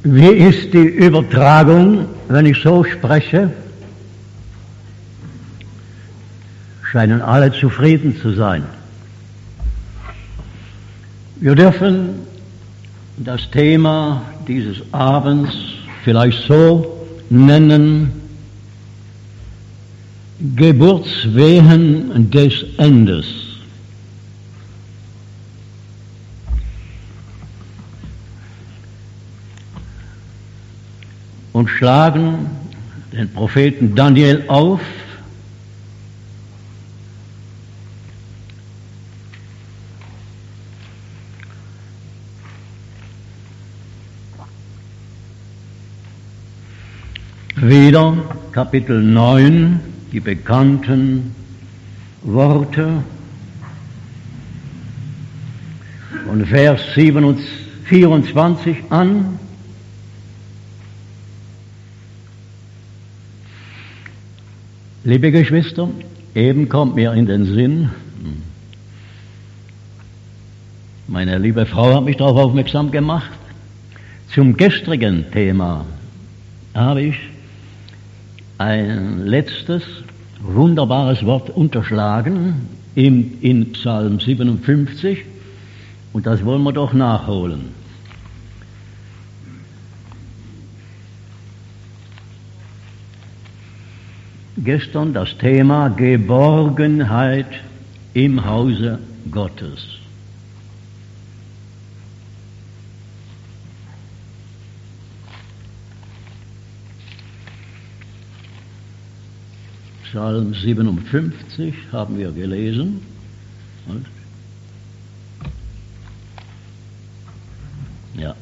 Wie ist die Übertragung, wenn ich so spreche? Scheinen alle zufrieden zu sein. Wir dürfen das Thema dieses Abends vielleicht so nennen: Geburtswehen des Endes. Und schlagen den Propheten Daniel auf, wieder Kapitel 9, die bekannten Worte von Vers 24 an. Liebe Geschwister, eben kommt mir in den Sinn, meine liebe Frau hat mich darauf aufmerksam gemacht, zum gestrigen Thema habe ich ein letztes wunderbares Wort unterschlagen in Psalm 57, und das wollen wir doch nachholen. Gestern das Thema Geborgenheit im Hause Gottes. Psalm 57 haben wir gelesen. Ja.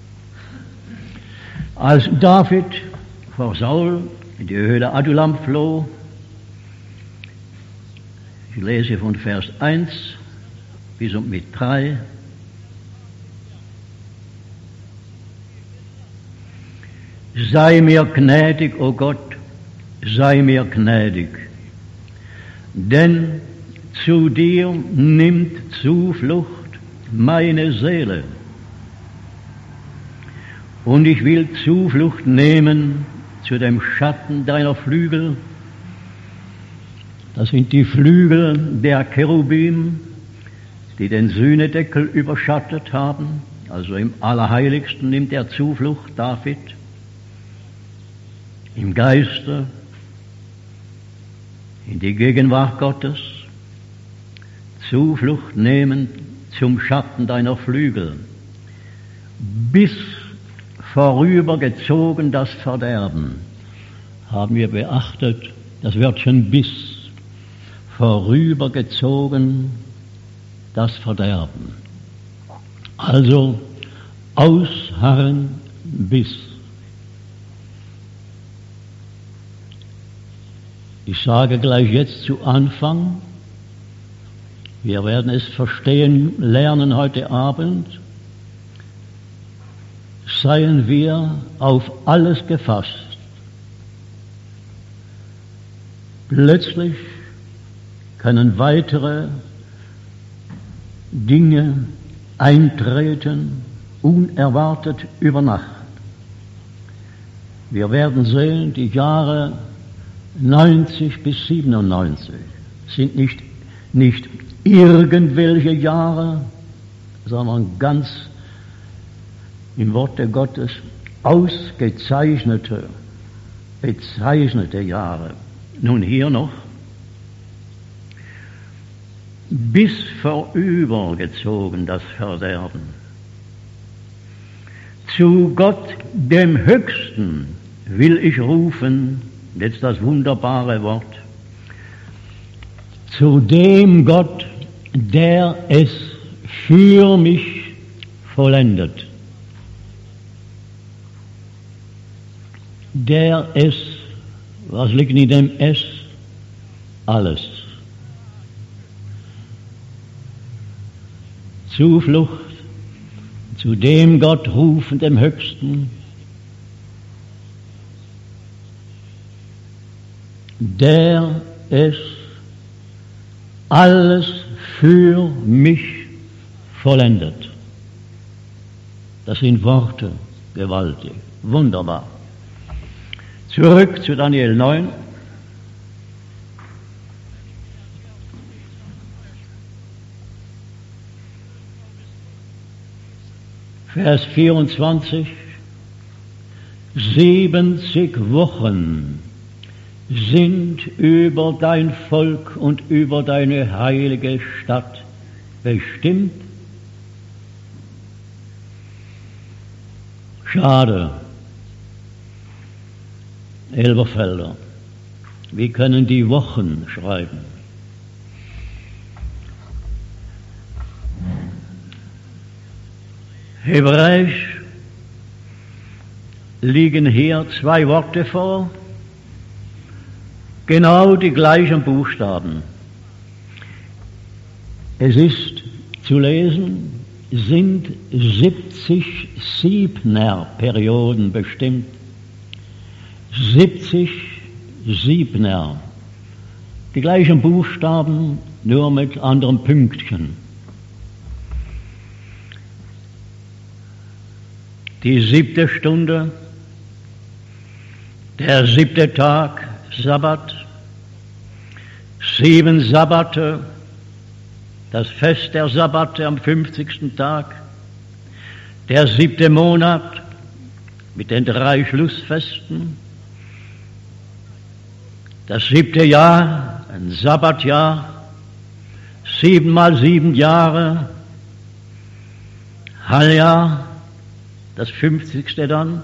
Als David vor Saul in die Höhle Adullam floh, ich lese von Vers 1 bis und mit 3, sei mir gnädig, o Gott, sei mir gnädig, denn zu dir nimmt Zuflucht meine Seele, und ich will Zuflucht nehmen zu dem Schatten deiner Flügel. Das sind die Flügel der Cherubim, die den Sühnedeckel überschattet haben. Also im Allerheiligsten nimmt er Zuflucht, David, im Geiste, in die Gegenwart Gottes, Zuflucht nehmen zum Schatten deiner Flügel, bis vorübergezogen das Verderben. Haben wir beachtet, das Wörtchen bis, vorübergezogen das Verderben. Also ausharren bis. Ich sage gleich jetzt zu Anfang, wir werden es verstehen lernen heute Abend, seien wir auf alles gefasst. Plötzlich können weitere Dinge eintreten, unerwartet über Nacht. Wir werden sehen, die Jahre 90 bis 97 sind nicht irgendwelche Jahre, sondern ganz im Worte Gottes ausgezeichnete, bezeichnete Jahre. Nun hier noch, bis vorübergezogen das Verderben. Zu Gott, dem Höchsten, will ich rufen, jetzt das wunderbare Wort, zu dem Gott, der es für mich vollendet. Der es, was liegt in dem es? Alles. Zuflucht zu dem Gott rufen, dem Höchsten, der es alles für mich vollendet. Das sind Worte. gewaltig, wunderbar. Zurück zu Daniel 9. Vers 24. 70 Wochen sind über dein Volk und über deine heilige Stadt bestimmt. Schade, Elberfelder, wir können die Wochen schreiben. Hebräisch liegen hier zwei Worte vor, genau die gleichen Buchstaben. Es ist zu lesen, sind 70 Siebner-Perioden bestimmt. 70 Siebner. Die gleichen Buchstaben, nur mit anderen Pünktchen. Die 7. Stunde, der 7. Tag, Sabbat, 7 Sabbate, das Fest der Sabbate am 50. Tag, der 7. Monat mit den 3 Schlussfesten, das 7. Jahr, ein Sabbatjahr, 7 mal 7 Jahre, Halbjahr, das 50. dann,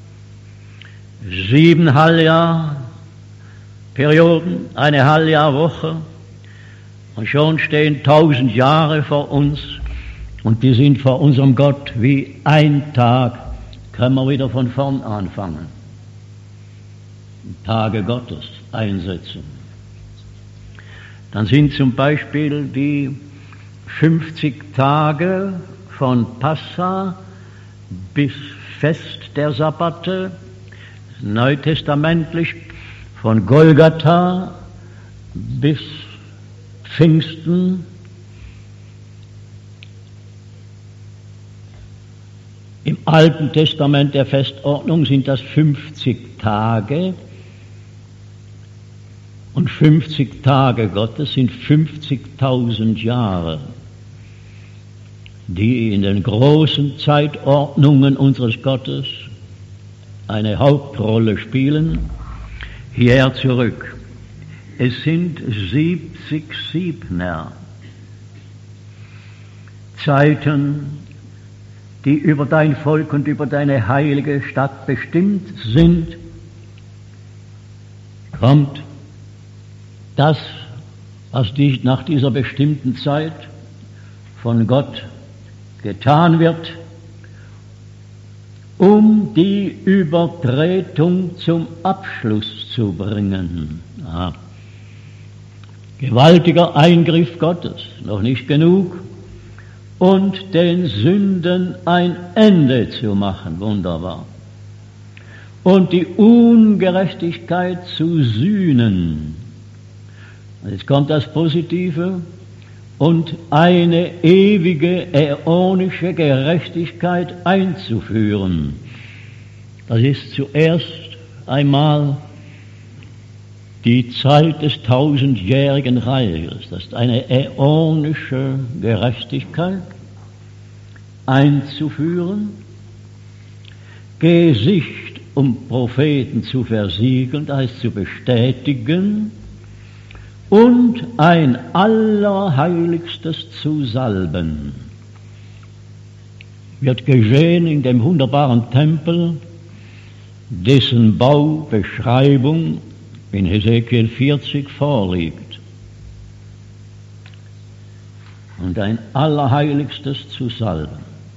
7 Halbjahr, Perioden, eine Halbjahrwoche, und schon stehen 1000 Jahre vor uns, und die sind vor unserem Gott wie ein Tag. Können wir wieder von vorn anfangen. Tage Gottes einsetzen. Dann sind zum Beispiel die 50 Tage von Passa bis Fest der Sabbate, neutestamentlich von Golgatha bis Pfingsten. Im Alten Testament der Festordnung sind das 50 Tage, und 50 Tage Gottes sind 50.000 Jahre, die in den großen Zeitordnungen unseres Gottes eine Hauptrolle spielen. Hierher zurück. Es sind 70 Siebner, Zeiten, die über dein Volk und über deine heilige Stadt bestimmt sind. Kommt das, was nach dieser bestimmten Zeit von Gott getan wird, um die Übertretung zum Abschluss zu bringen. Aha. Gewaltiger Eingriff Gottes, noch nicht genug, und den Sünden ein Ende zu machen, wunderbar. Und die Ungerechtigkeit zu sühnen. Jetzt kommt das Positive, und eine ewige, äonische Gerechtigkeit einzuführen. Das ist zuerst einmal die Zeit des 1000-jährigen Reiches. Das ist eine äonische Gerechtigkeit einzuführen, Gesicht, um Propheten zu versiegeln, das heißt zu bestätigen, und ein Allerheiligstes zu salben. Wird geschehen in dem wunderbaren Tempel, dessen Baubeschreibung in Hesekiel 40 vorliegt. Und ein Allerheiligstes zu salben.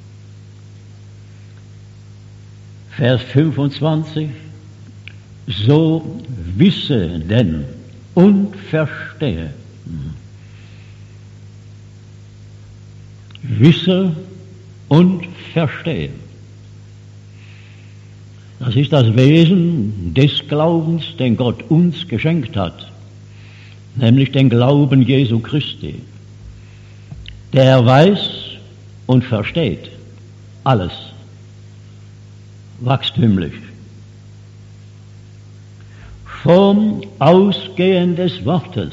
Vers 25, so wisse denn und verstehe. Wisse und verstehe. Das ist das Wesen des Glaubens, den Gott uns geschenkt hat, nämlich den Glauben Jesu Christi. Der weiß und versteht alles. wachstümlich. Vom Ausgehen des Wortes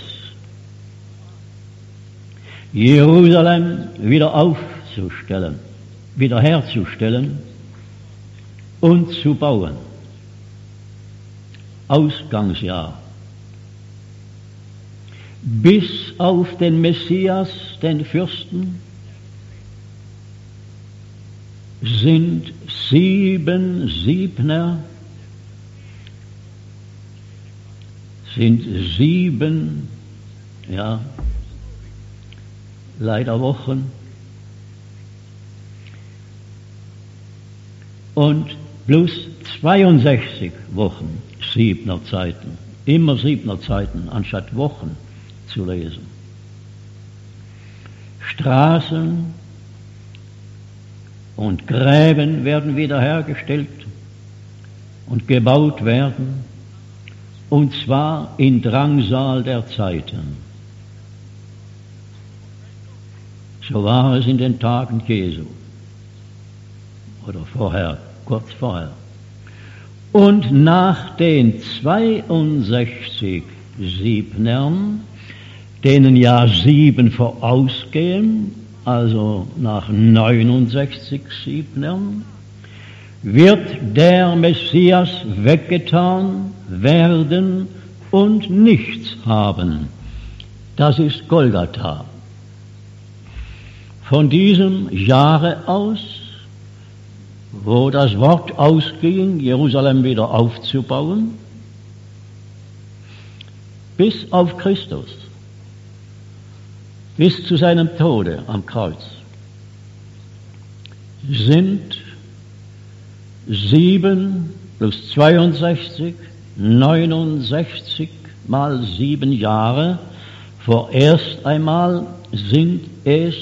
Jerusalem wieder aufzustellen, wiederherzustellen und zu bauen. Ausgangsjahr. Bis auf den Messias, den Fürsten, sind 7 Siebner, sind 7, ja, leider Wochen. Und plus 62 Wochen, 7er Zeiten, immer 7er Zeiten, anstatt Wochen zu lesen. Straßen und Gräben werden wiederhergestellt und gebaut werden, und zwar in Drangsal der Zeiten. So war es in den Tagen Jesu. Oder vorher, kurz vorher. Und nach den 62 Siebnern, denen ja 7 vorausgehen, also nach 69 Siebnern, wird der Messias weggetan werden und nichts haben. Das ist Golgatha. Von diesem Jahre aus, wo das Wort ausging, Jerusalem wieder aufzubauen, bis auf Christus, bis zu seinem Tode am Kreuz, sind 7 plus 62, 69 mal 7 Jahre. Vorerst einmal sind es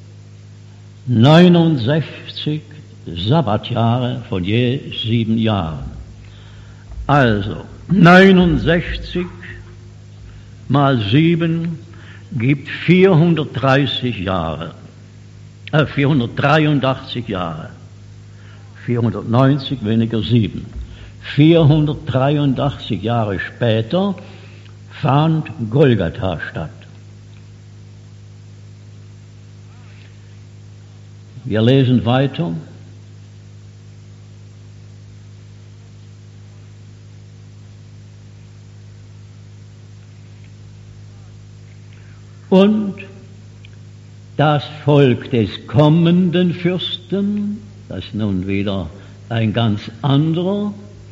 69 Sabbatjahre von je 7 Jahren. Also 69 mal 7 gibt 430 Jahre, 483 Jahre, 490 weniger 7. 483 Jahre später fand Golgatha statt. Wir lesen weiter. Und das Volk des kommenden Fürsten, das ist nun wieder ein ganz anderer,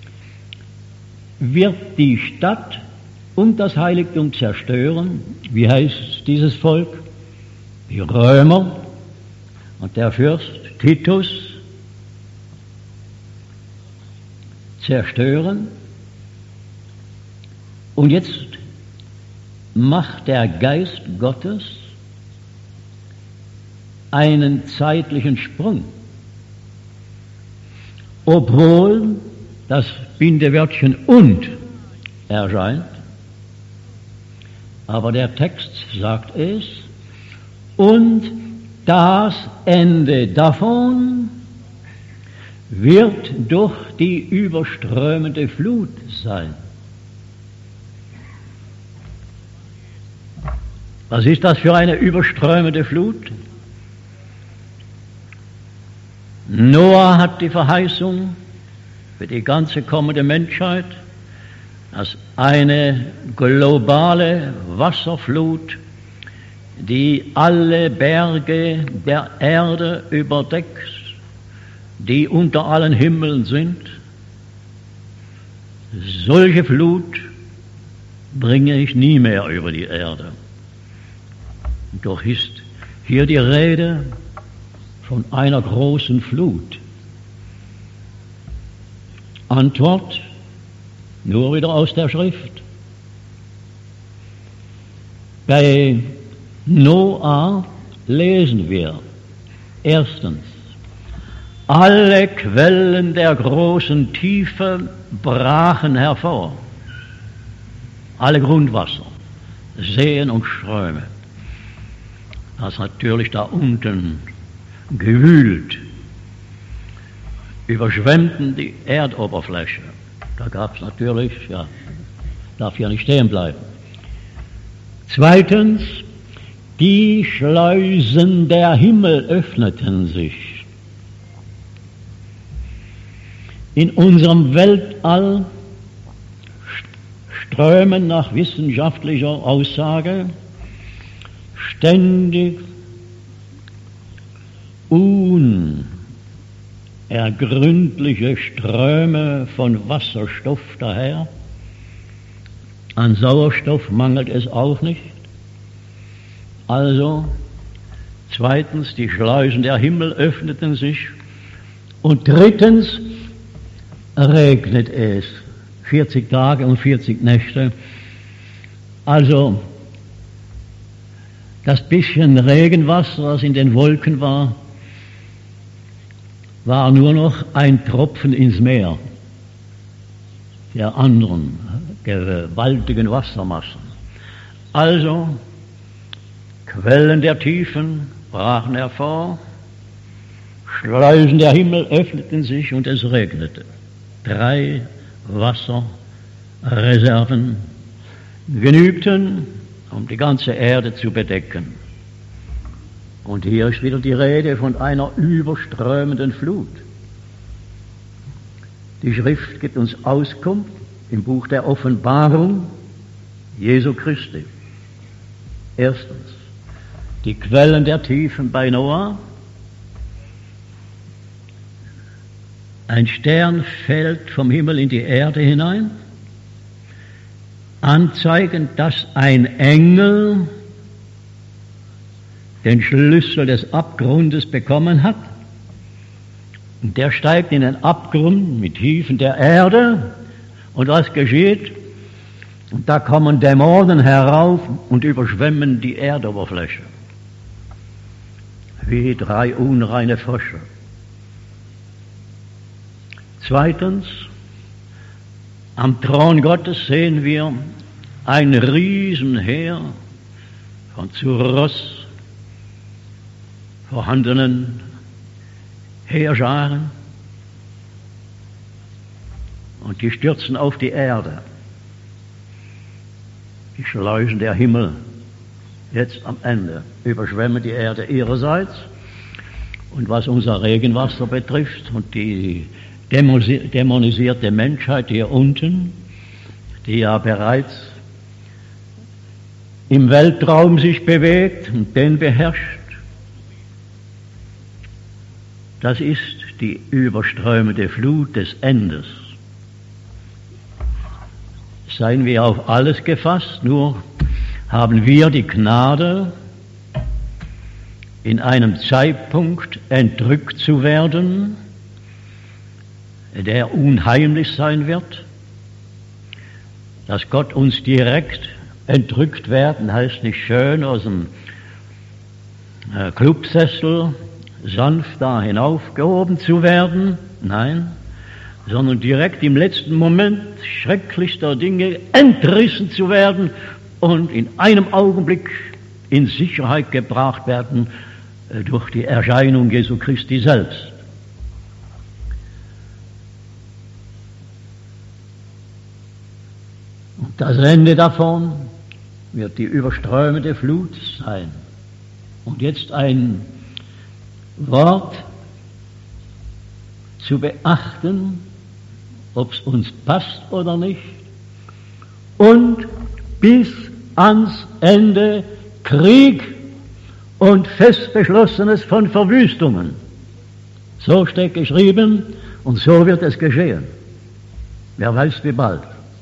wird die Stadt und das Heiligtum zerstören. Wie heißt dieses Volk? Die Römer und der Fürst Titus zerstören. Und jetzt macht der Geist Gottes einen zeitlichen Sprung. Obwohl das Bindewörtchen und erscheint, aber der Text sagt es, und das Ende davon wird durch die überströmende Flut sein. Was ist das für eine überströmende Flut? Noah hat die Verheißung für die ganze kommende Menschheit, dass eine globale Wasserflut, die alle Berge der Erde überdeckt, die unter allen Himmeln sind, solche Flut bringe ich nie mehr über die Erde. Doch ist hier die Rede von einer großen Flut. Antwort nur wieder aus der Schrift. Bei Noah lesen wir erstens, alle Quellen der großen Tiefe brachen hervor, alle Grundwasser, Seen und Ströme. Das natürlich da unten gewühlt. überschwemmten die Erdoberfläche. Da gab es natürlich, ja, darf ja nicht stehen bleiben. Zweitens, die Schleusen der Himmel öffneten sich. In unserem Weltall strömen nach wissenschaftlicher Aussage ständig unergründliche Ströme von Wasserstoff daher. An Sauerstoff mangelt es auch nicht. Also, zweitens, die Schleusen der Himmel öffneten sich. Und drittens, regnet es 40 Tage und 40 Nächte. Also, das bisschen Regenwasser, das in den Wolken war nur noch ein Tropfen ins Meer der anderen gewaltigen Wassermassen. Also, Quellen der Tiefen brachen hervor, Schleusen der Himmel öffneten sich und es regnete. 3 Wasserreserven genügten, um die ganze Erde zu bedecken. Und hier ist wieder die Rede von einer überströmenden Flut. Die Schrift gibt uns Auskunft im Buch der Offenbarung Jesu Christi. Erstens, die Quellen der Tiefen bei Noah. Ein Stern fällt vom Himmel in die Erde hinein, anzeigend, dass ein Engel den Schlüssel des Abgrundes bekommen hat. Und der steigt in den Abgrund mit Tiefen der Erde. Und was geschieht? Und da kommen Dämonen herauf und überschwemmen die Erdoberfläche. Wie 3 unreine Frösche. Zweitens, am Thron Gottes sehen wir ein Riesenheer von zu Ross vorhandenen Heerscharen, und die stürzen auf die Erde. Die Schleusen der Himmel, jetzt am Ende, überschwemmen die Erde ihrerseits. Und was unser Regenwasser betrifft und die dämonisierte Menschheit hier unten, die ja bereits im Weltraum sich bewegt und den beherrscht, das ist die überströmende Flut des Endes. Seien wir auf alles gefasst, nur haben wir die Gnade, in einem Zeitpunkt entrückt zu werden, der unheimlich sein wird. Dass Gott uns direkt entrückt werden, heißt nicht schön aus dem Clubsessel sanft da hinaufgehoben zu werden, nein, sondern direkt im letzten Moment schrecklichster Dinge entrissen zu werden und in einem Augenblick in Sicherheit gebracht werden durch die Erscheinung Jesu Christi selbst. Und das Ende davon wird die überströmende Flut sein. Und jetzt ein Wort zu beachten, ob es uns passt oder nicht. Und bis ans Ende Krieg und Festbeschlossenes von Verwüstungen. So steht geschrieben und so wird es geschehen. Wer weiß wie bald.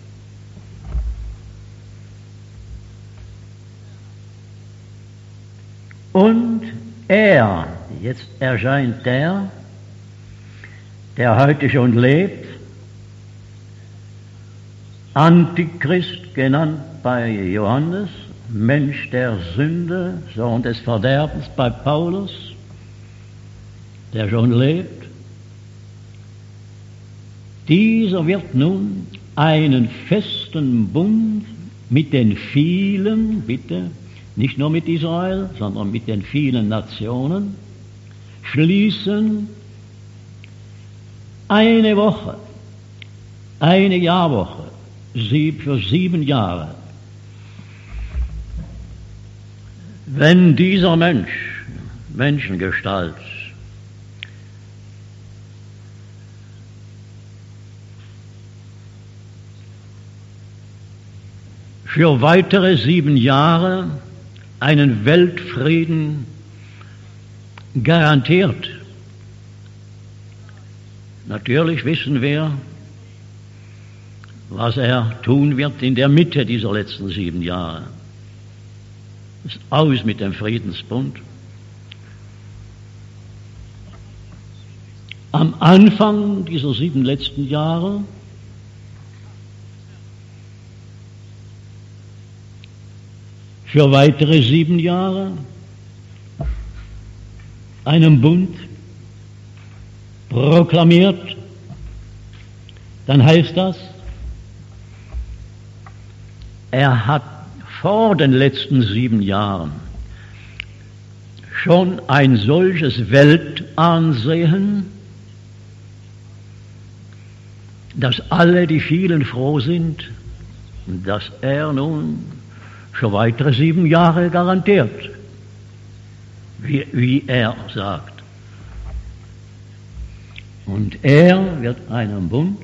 Und er, jetzt erscheint der heute schon lebt, Antichrist genannt bei Johannes, Mensch der Sünde, Sohn des Verderbens bei Paulus, der schon lebt. Dieser wird nun einen festen Bund mit den vielen, bitte, nicht nur mit Israel, sondern mit den vielen Nationen schließen, eine Woche, eine Jahrwoche, für 7 Jahre, wenn dieser Mensch, Menschengestalt, für weitere 7 Jahre einen Weltfrieden garantiert. Natürlich wissen wir, was er tun wird in der Mitte dieser letzten 7 Jahre. Es ist aus mit dem Friedensbund. Am Anfang dieser 7 letzten Jahre für weitere 7 Jahre einen Bund proklamiert, dann heißt das, er hat vor den letzten 7 Jahren schon ein solches Weltansehen, dass alle die vielen froh sind, dass er nun für weitere 7 Jahre garantiert, wie er sagt. Und er wird einen Bund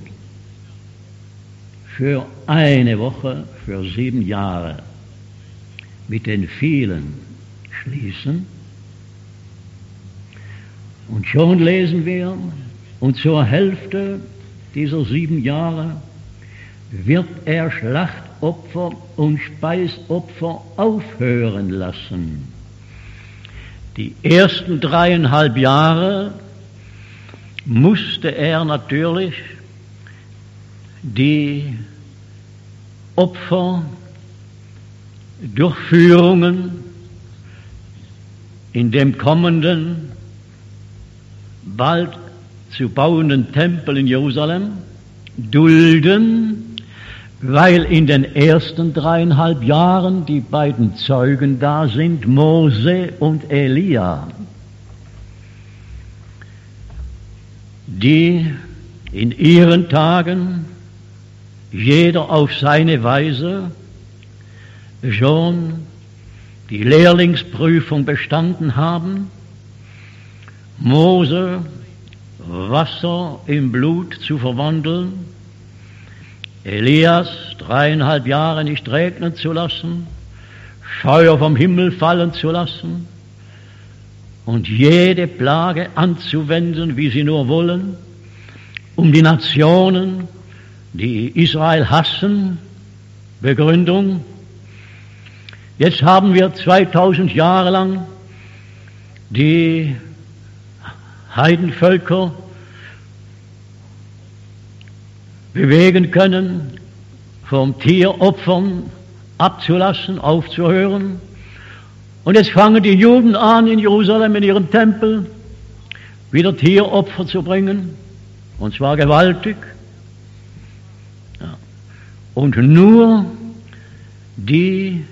für eine Woche, für 7 Jahre mit den vielen schließen. Und schon lesen wir, und zur Hälfte dieser 7 Jahre wird er Schlachtopfer und Speisopfer aufhören lassen. Die ersten 3,5 Jahre musste er natürlich die Opferdurchführungen in dem kommenden, bald zu bauenden Tempel in Jerusalem dulden, weil in den ersten 3,5 Jahren die beiden Zeugen da sind, Mose und Elia, die in ihren Tagen jeder auf seine Weise schon die Lehrlingsprüfung bestanden haben. Mose, Wasser in Blut zu verwandeln, Elias 3,5 Jahre nicht regnen zu lassen, Feuer vom Himmel fallen zu lassen und jede Plage anzuwenden, wie sie nur wollen, um die Nationen, die Israel hassen, Begründung. Jetzt haben wir 2000 Jahre lang die Heidenvölker bewegen können, vom Tieropfern abzulassen, aufzuhören. Und jetzt fangen die Juden an, in Jerusalem, in ihrem Tempel, wieder Tieropfer zu bringen, und zwar gewaltig. Ja. Und nur die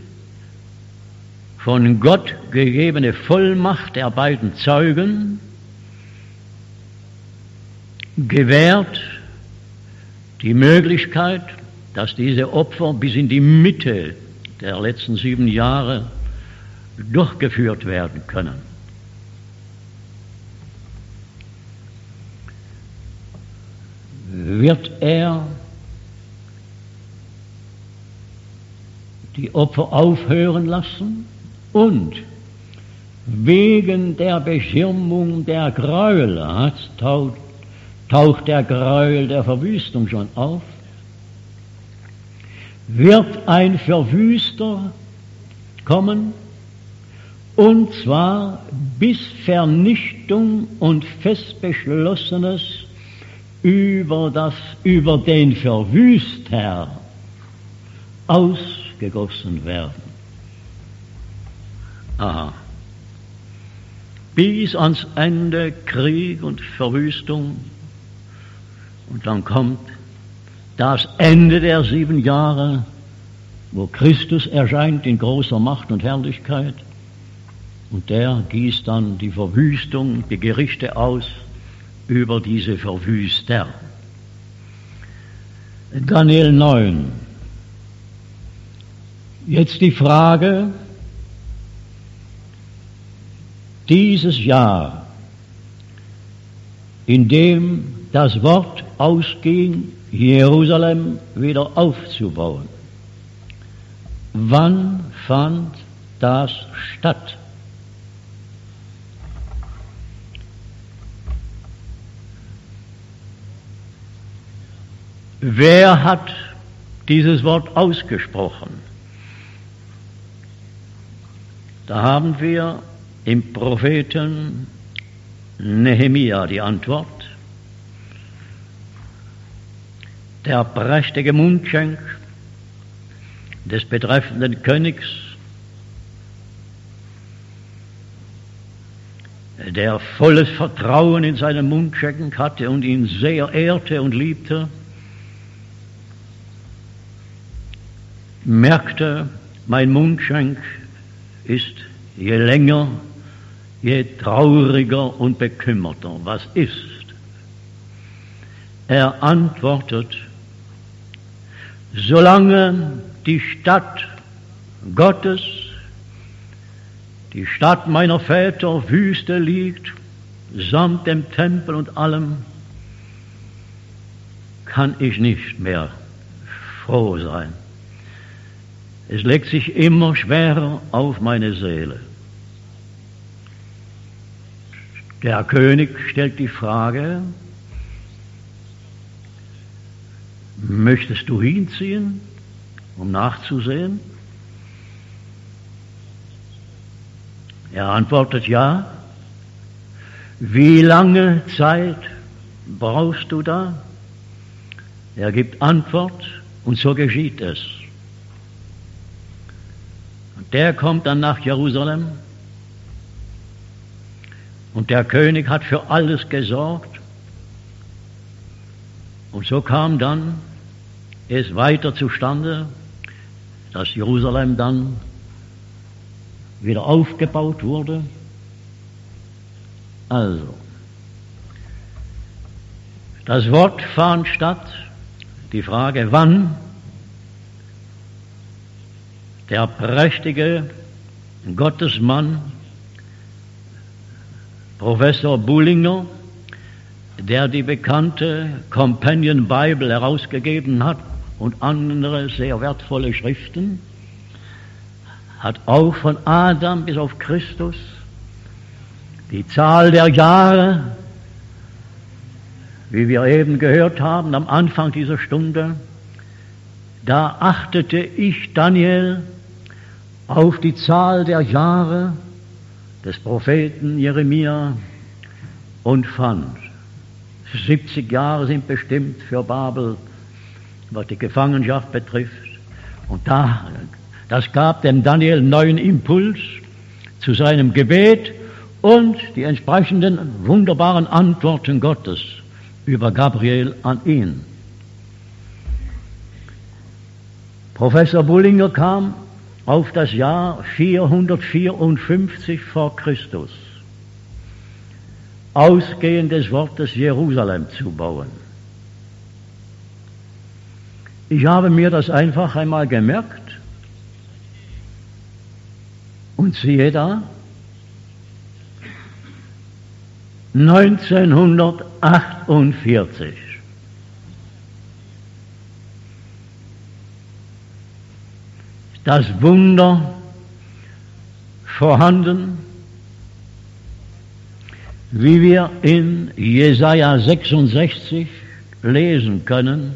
von Gott gegebene Vollmacht der beiden Zeugen gewährt die Möglichkeit, dass diese Opfer bis in die Mitte der letzten 7 Jahre durchgeführt werden können. Wird er die Opfer aufhören lassen und wegen der Beschirmung der Gräuel taucht der Gräuel der Verwüstung schon auf, wird ein Verwüster kommen, und zwar bis Vernichtung und fest Beschlossenes über den Verwüster ausgegossen werden. Aha. Bis ans Ende Krieg und Verwüstung. Und dann kommt das Ende der 7 Jahre, wo Christus erscheint in großer Macht und Herrlichkeit. Und der gießt dann die Verwüstung, die Gerichte aus über diese Verwüster. Daniel 9. Jetzt die Frage, dieses Jahr, in dem das Wort ausging, Jerusalem wieder aufzubauen. Wann fand das statt? Wer hat dieses Wort ausgesprochen? Da haben wir im Propheten Nehemia die Antwort. Der prächtige Mundschenk des betreffenden Königs, der volles Vertrauen in seinen Mundschenk hatte und ihn sehr ehrte und liebte, merkte, mein Mundschenk ist je länger, je trauriger und bekümmerter. Was ist? Er antwortet, solange die Stadt Gottes, die Stadt meiner Väter Wüste liegt, samt dem Tempel und allem, kann ich nicht mehr froh sein. Es legt sich immer schwerer auf meine Seele. Der König stellt die Frage, möchtest du hinziehen, um nachzusehen? Er antwortet ja. Wie lange Zeit brauchst du da? Er gibt Antwort und so geschieht es. Und der kommt dann nach Jerusalem und der König hat für alles gesorgt. Und so kam dann es weiter zustande, dass Jerusalem dann wieder aufgebaut wurde. Also, das Wort fand statt, die Frage, wann der prächtige Gottesmann, Professor Bullinger, der die bekannte Companion Bible herausgegeben hat und andere sehr wertvolle Schriften, hat auch von Adam bis auf Christus die Zahl der Jahre, wie wir eben gehört haben am Anfang dieser Stunde, da achtete ich, Daniel, auf die Zahl der Jahre des Propheten Jeremia und fand, 70 Jahre sind bestimmt für Babel, was die Gefangenschaft betrifft. Und das gab dem Daniel neuen Impuls zu seinem Gebet und die entsprechenden wunderbaren Antworten Gottes über Gabriel an ihn. Professor Bullinger kam auf das Jahr 454 vor Christus, ausgehend des Wortes Jerusalem zu bauen. Ich habe mir das einfach einmal gemerkt und siehe da, 1948. Das Wunder vorhanden, wie wir in Jesaja 66 lesen können.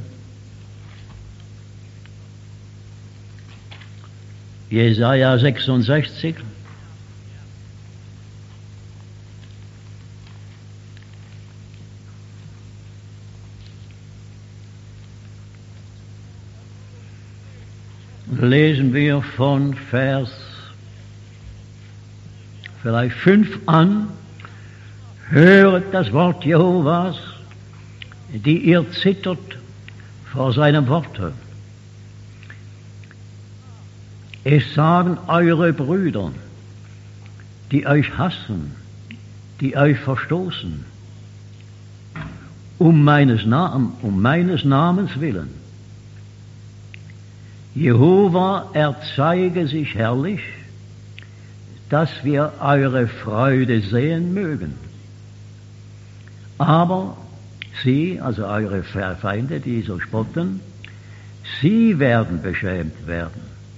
Jesaja 66. Lesen wir von Vers vielleicht 5 an. Höret das Wort Jehovas, die ihr zittert vor seinem Worte. Es sagen eure Brüder, die euch hassen, die euch verstoßen. um meines Namens willen. Jehova erzeige sich herrlich, dass wir eure Freude sehen mögen. Aber sie, also eure Feinde, die so spotten, sie werden beschämt werden.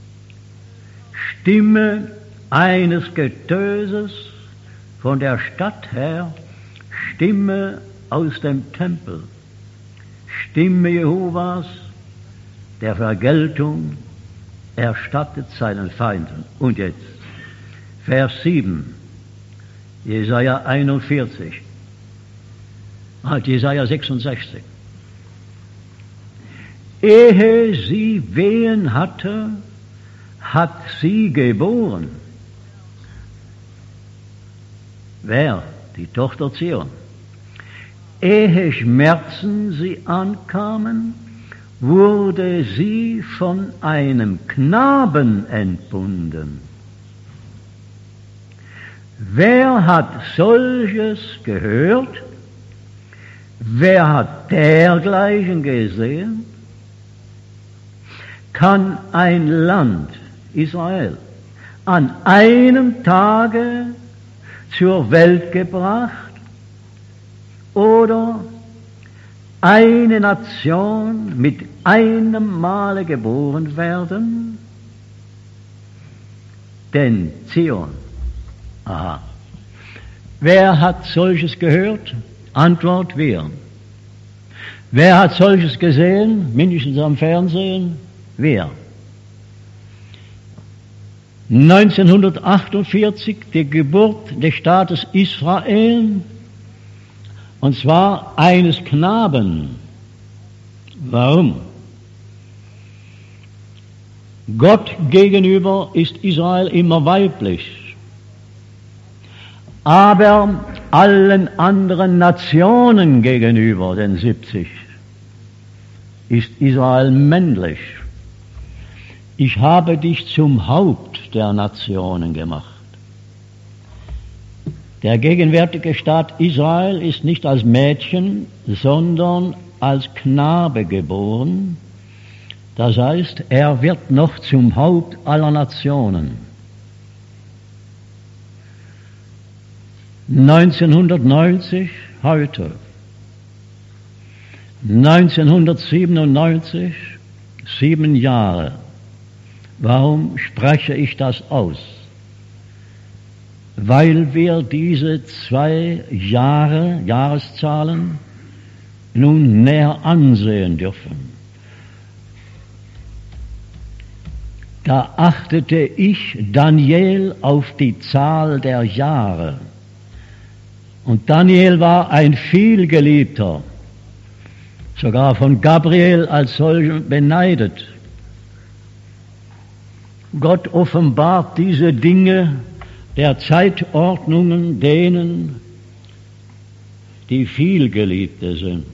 Stimme eines Getöses von der Stadt her, Stimme aus dem Tempel, Stimme Jehovas, der Vergeltung erstattet seinen Feinden. Und jetzt, Vers 7, Jesaja 41, Jesaja 66. Ehe sie Wehen hatte, hat sie geboren. Wer? Die Tochter Zion. Ehe Schmerzen sie ankamen, wurde sie von einem Knaben entbunden. Wer hat solches gehört? Wer hat dergleichen gesehen? Kann ein Land, Israel, an einem Tage zur Welt gebracht oder eine Nation mit einem Male geboren werden? Denn Zion, aha. Wer hat solches gehört? Antwort, wir. Wer hat solches gesehen? Mindestens am Fernsehen? Wir. 1948 die Geburt des Staates Israel, und zwar eines Knaben. Warum? Gott gegenüber ist Israel immer weiblich, aber allen anderen Nationen gegenüber, den 70, ist Israel männlich. Ich habe dich zum Haupt der Nationen gemacht. Der gegenwärtige Staat Israel ist nicht als Mädchen, sondern als Knabe geboren. Das heißt, er wird noch zum Haupt aller Nationen. 1990, heute. 1997, 7 Jahre. Warum spreche ich das aus? Weil wir diese 2 Jahreszahlen nun näher ansehen dürfen. Da achtete ich, Daniel, auf die Zahl der Jahre. Und Daniel war ein vielgeliebter, sogar von Gabriel als solchen beneidet. Gott offenbart diese Dinge der Zeitordnungen denen, die vielgeliebte sind,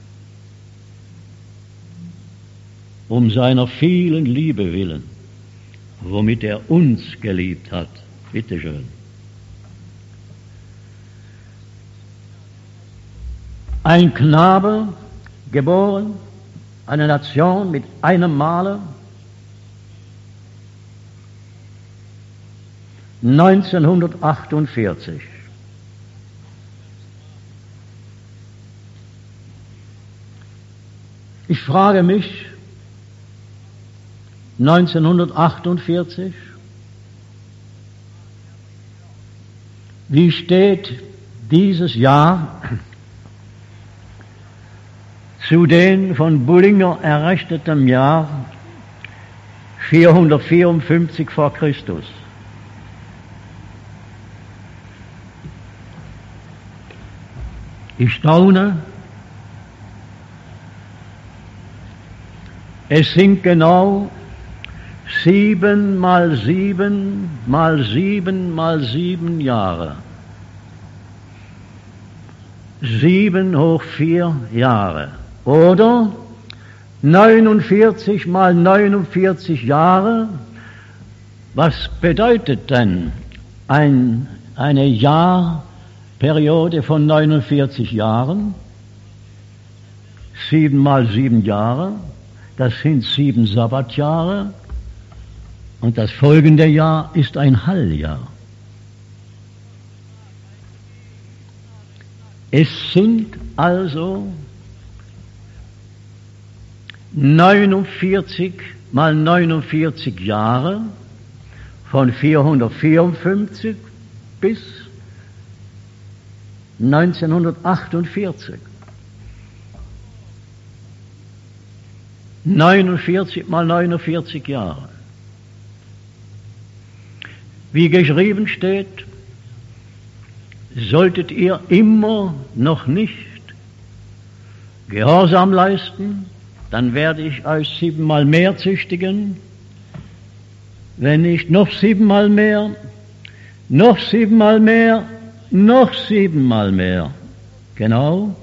um seiner vielen Liebe willen, womit er uns geliebt hat. Bitte schön. Ein Knabe, geboren, eine Nation mit einem Male, 1948. Ich frage mich, 1948, wie steht dieses Jahr zu den von Bullinger errechneten Jahr 454 vor Christus? Ich staune, es sind genau 7 mal 7 mal 7 mal 7 Jahre. 7 hoch 4 Jahre. Oder 49 mal 49 Jahre. Was bedeutet denn eine Jahrperiode von 49 Jahren? 7 mal 7 Jahre, das sind 7 Sabbatjahre, und das folgende Jahr ist ein Halljahr. Es sind also 49 mal 49 Jahre von 454 bis 1948. 49 mal 49 Jahre. Wie geschrieben steht, solltet ihr immer noch nicht Gehorsam leisten, dann werde ich euch 7-mal mehr züchtigen, wenn nicht noch 7-mal mehr, noch 7-mal mehr, noch 7-mal mehr. Genau.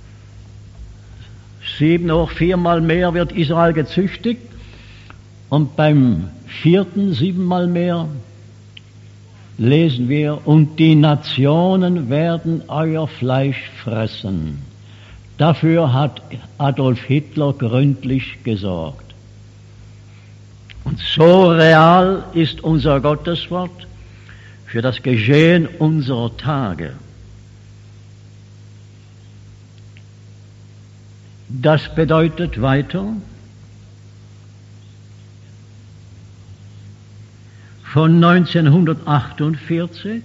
7 hoch 4-mal mehr wird Israel gezüchtigt, und beim 4. 7-mal mehr lesen wir, und die Nationen werden euer Fleisch fressen. Dafür hat Adolf Hitler gründlich gesorgt. Und so real ist unser Gotteswort für das Geschehen unserer Tage. Das bedeutet weiter, von 1948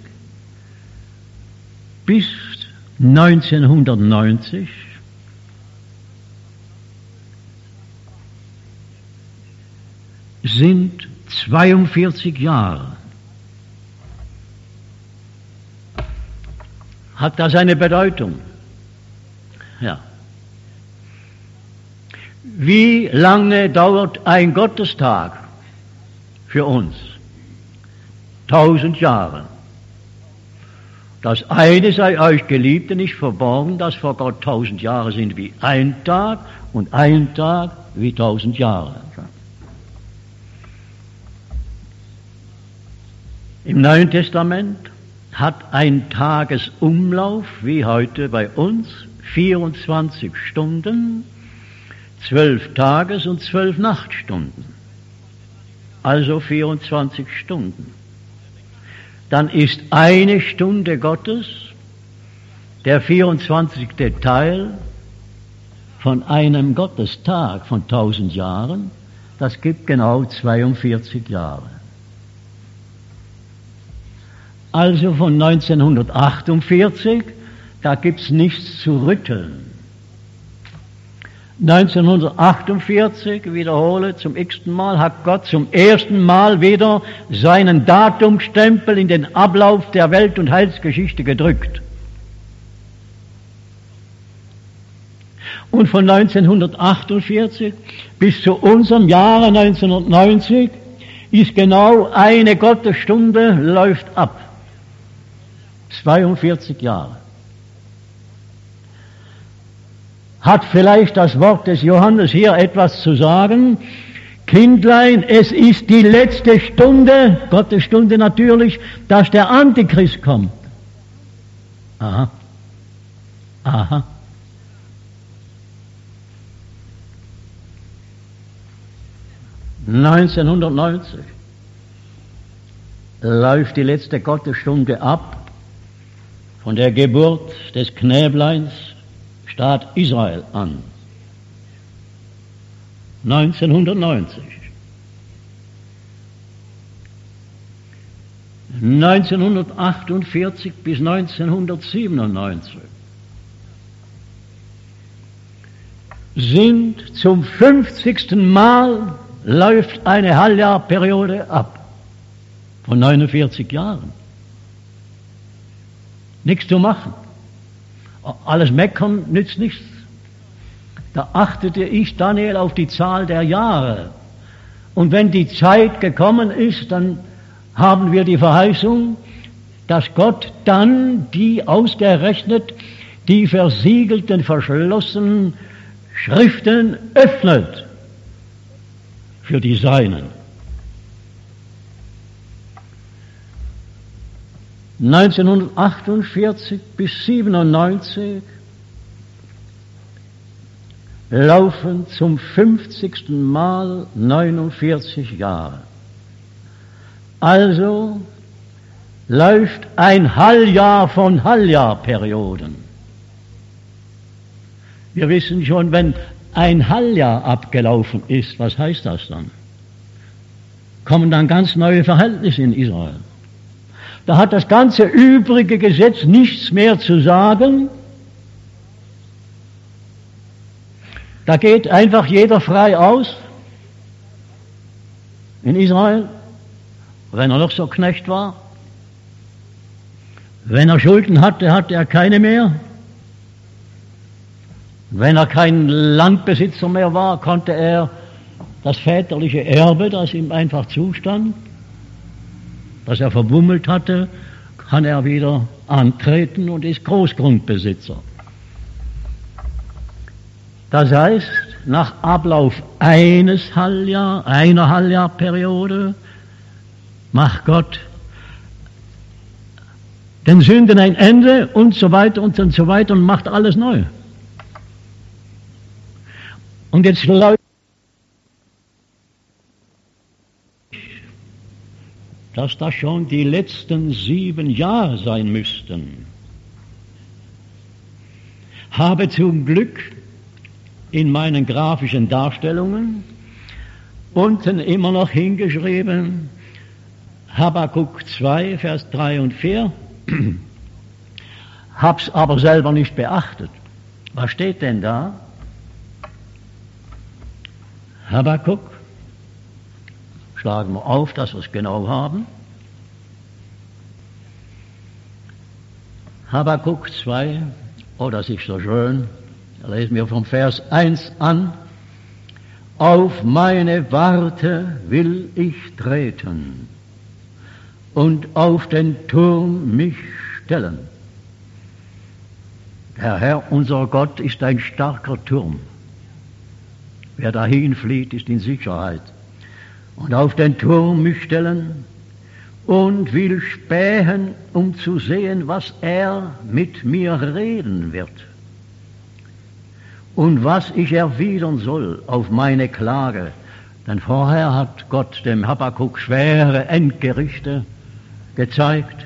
bis 1990 sind 42 Jahre. Hat das eine Bedeutung? Ja. Wie lange dauert ein Gottestag für uns? 1000 Jahre. Das eine sei euch, Geliebte, nicht verborgen, dass vor Gott 1000 Jahre sind wie ein Tag und ein Tag wie 1000 Jahre. Im Neuen Testament hat ein Tagesumlauf, wie heute bei uns, 24 Stunden, 12 Tages- und 12 Nachtstunden. Also 24 Stunden. Dann ist eine Stunde Gottes der 24. Teil von einem Gottestag von 1000 Jahren. Das gibt genau 42 Jahre. Also von 1948, da gibt's nichts zu rütteln. 1948, wiederhole zum x-ten Mal, hat Gott zum ersten Mal wieder seinen Datumstempel in den Ablauf der Welt- und Heilsgeschichte gedrückt. Und von 1948 bis zu unserem Jahre 1990 ist genau eine Gottesstunde, läuft ab. 42 Jahre. Hat vielleicht das Wort des Johannes hier etwas zu sagen? Kindlein, es ist die letzte Stunde, Gottes Stunde natürlich, dass der Antichrist kommt. Aha. Aha. (1990) läuft die letzte Gottesstunde ab von der Geburt des Knäbleins Staat Israel an. 1990. 1948 bis 1997 sind zum 50. Mal läuft eine Halbjahrperiode ab von 49 Jahren. Nichts zu machen. Alles meckern nützt nichts. Da achtete ich, Daniel, auf die Zahl der Jahre. Und wenn die Zeit gekommen ist, dann haben wir die Verheißung, dass Gott dann die ausgerechnet, die versiegelten, verschlossenen Schriften öffnet für die Seinen. 1948 bis 97 laufen zum 50. Mal 49 Jahre. Also läuft ein Halbjahr von Halbjahrperioden. Wir wissen schon, wenn ein Halbjahr abgelaufen ist, was heißt das dann? Kommen dann ganz neue Verhältnisse in Israel. Da hat das ganze übrige Gesetz nichts mehr zu sagen. Da geht einfach jeder frei aus in Israel, wenn er noch so Knecht war. Wenn er Schulden hatte, hatte er keine mehr. Wenn er kein Landbesitzer mehr war, konnte er das väterliche Erbe, das ihm einfach zustand, das er verbummelt hatte, kann er wieder antreten und ist Großgrundbesitzer. Das heißt, nach Ablauf einer Halbjahrperiode, macht Gott den Sünden ein Ende und so weiter und so weiter und macht alles neu. Und jetzt läuft, dass das schon die letzten 7 Jahre sein müssten. Habe zum Glück in meinen grafischen Darstellungen unten immer noch hingeschrieben, Habakuk 2, Vers 3 und 4, hab's aber selber nicht beachtet. Was steht denn da? Habakuk, schlagen wir auf, dass wir es genau haben. Habakuk 2, oh, das ist so schön, da lesen wir vom Vers 1 an. Auf meine Warte will ich treten und auf den Turm mich stellen. Der Herr, unser Gott, ist ein starker Turm. Wer dahin flieht, ist in Sicherheit. Und auf den Turm mich stellen und will spähen, um zu sehen, was er mit mir reden wird und was ich erwidern soll auf meine Klage. Denn vorher hat Gott dem Habakuk schwere Endgerichte gezeigt.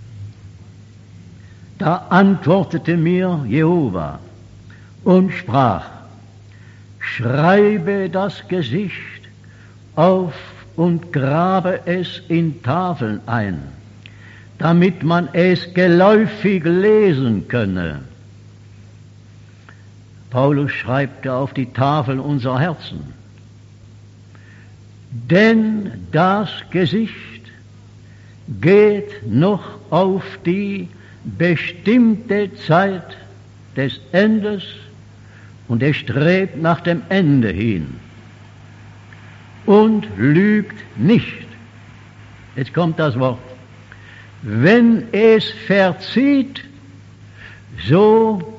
Da antwortete mir Jehova und sprach, schreibe das Gesicht auf und grabe es in Tafeln ein, damit man es geläufig lesen könne. Paulus schreibt auf die Tafeln unserer Herzen. Denn das Gesicht geht noch auf die bestimmte Zeit des Endes und es strebt nach dem Ende hin und lügt nicht. Jetzt kommt das Wort. Wenn es verzieht, so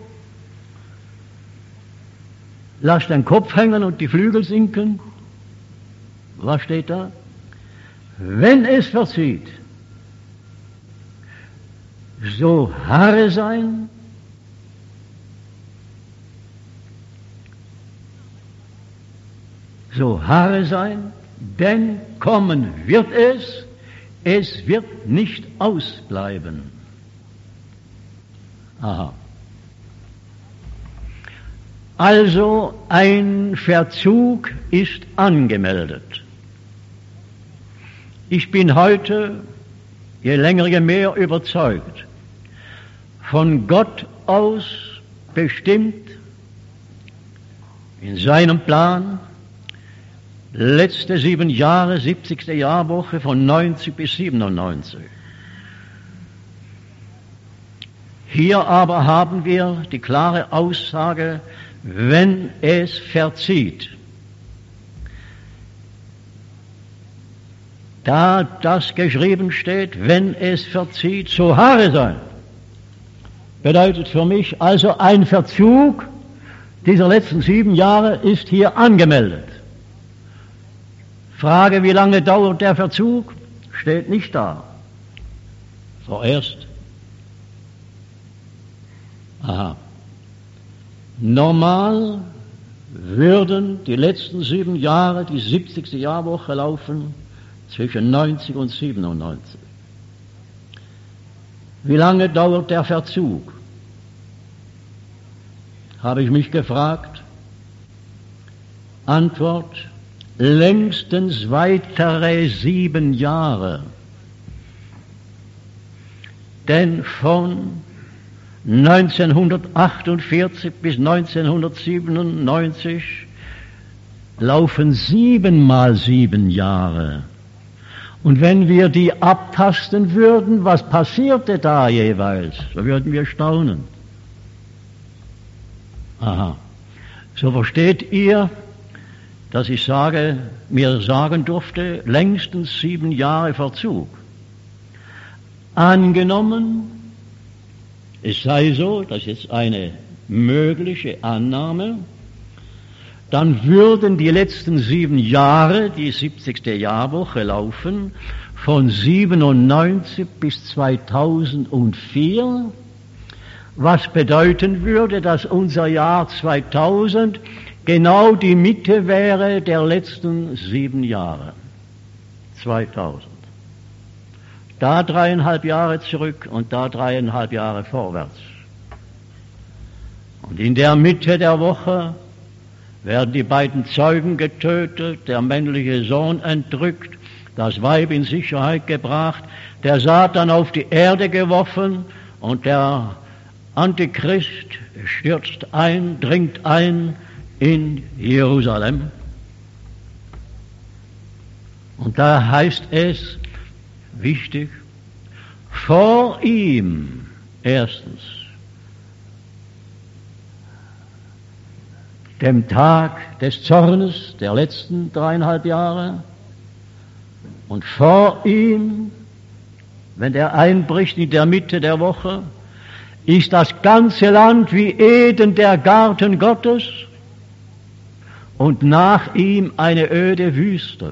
lass den Kopf hängen und die Flügel sinken. Was steht da? Wenn es verzieht, so harre sein, denn kommen wird es wird nicht ausbleiben. Aha. Also ein Verzug ist angemeldet. Ich bin heute, je länger je mehr, überzeugt, von Gott aus bestimmt in seinem Plan, letzte 7 Jahre, 70. Jahrwoche von 90 bis 97. Hier aber haben wir die klare Aussage, wenn es verzieht. Da das geschrieben steht, wenn es verzieht, so harre sein, bedeutet für mich also ein Verzug dieser letzten 7 Jahre ist hier angemeldet. Frage, wie lange dauert der Verzug? Steht nicht da. Vorerst. Aha. Normal würden die letzten 7 Jahre, die 70. Jahrwoche laufen, zwischen 90 und 97. Wie lange dauert der Verzug? Habe ich mich gefragt. Antwort: längstens weitere 7 Jahre. Denn von 1948 bis 1997 laufen 7 mal 7 Jahre. Und wenn wir die abtasten würden, was passierte da jeweils, so würden wir staunen. Aha. So versteht ihr, dass ich mir sagen durfte, längstens 7 Jahre Verzug. Angenommen, es sei so, das ist jetzt eine mögliche Annahme, dann würden die letzten 7 Jahre, die 70. Jahrwoche laufen, von 97 bis 2004, was bedeuten würde, dass unser Jahr 2000 genau die Mitte wäre der letzten 7 Jahre. 2000. Da 3,5 Jahre zurück und da 3,5 Jahre vorwärts. Und in der Mitte der Woche werden die beiden Zeugen getötet, der männliche Sohn entrückt, das Weib in Sicherheit gebracht, der Satan auf die Erde geworfen und der Antichrist stürzt ein, dringt ein in Jerusalem. Und da heißt es, wichtig, vor ihm erstens dem Tag des Zornes der letzten 3,5 Jahre und vor ihm, wenn er einbricht in der Mitte der Woche, ist das ganze Land wie Eden, der Garten Gottes, und nach ihm eine öde Wüste.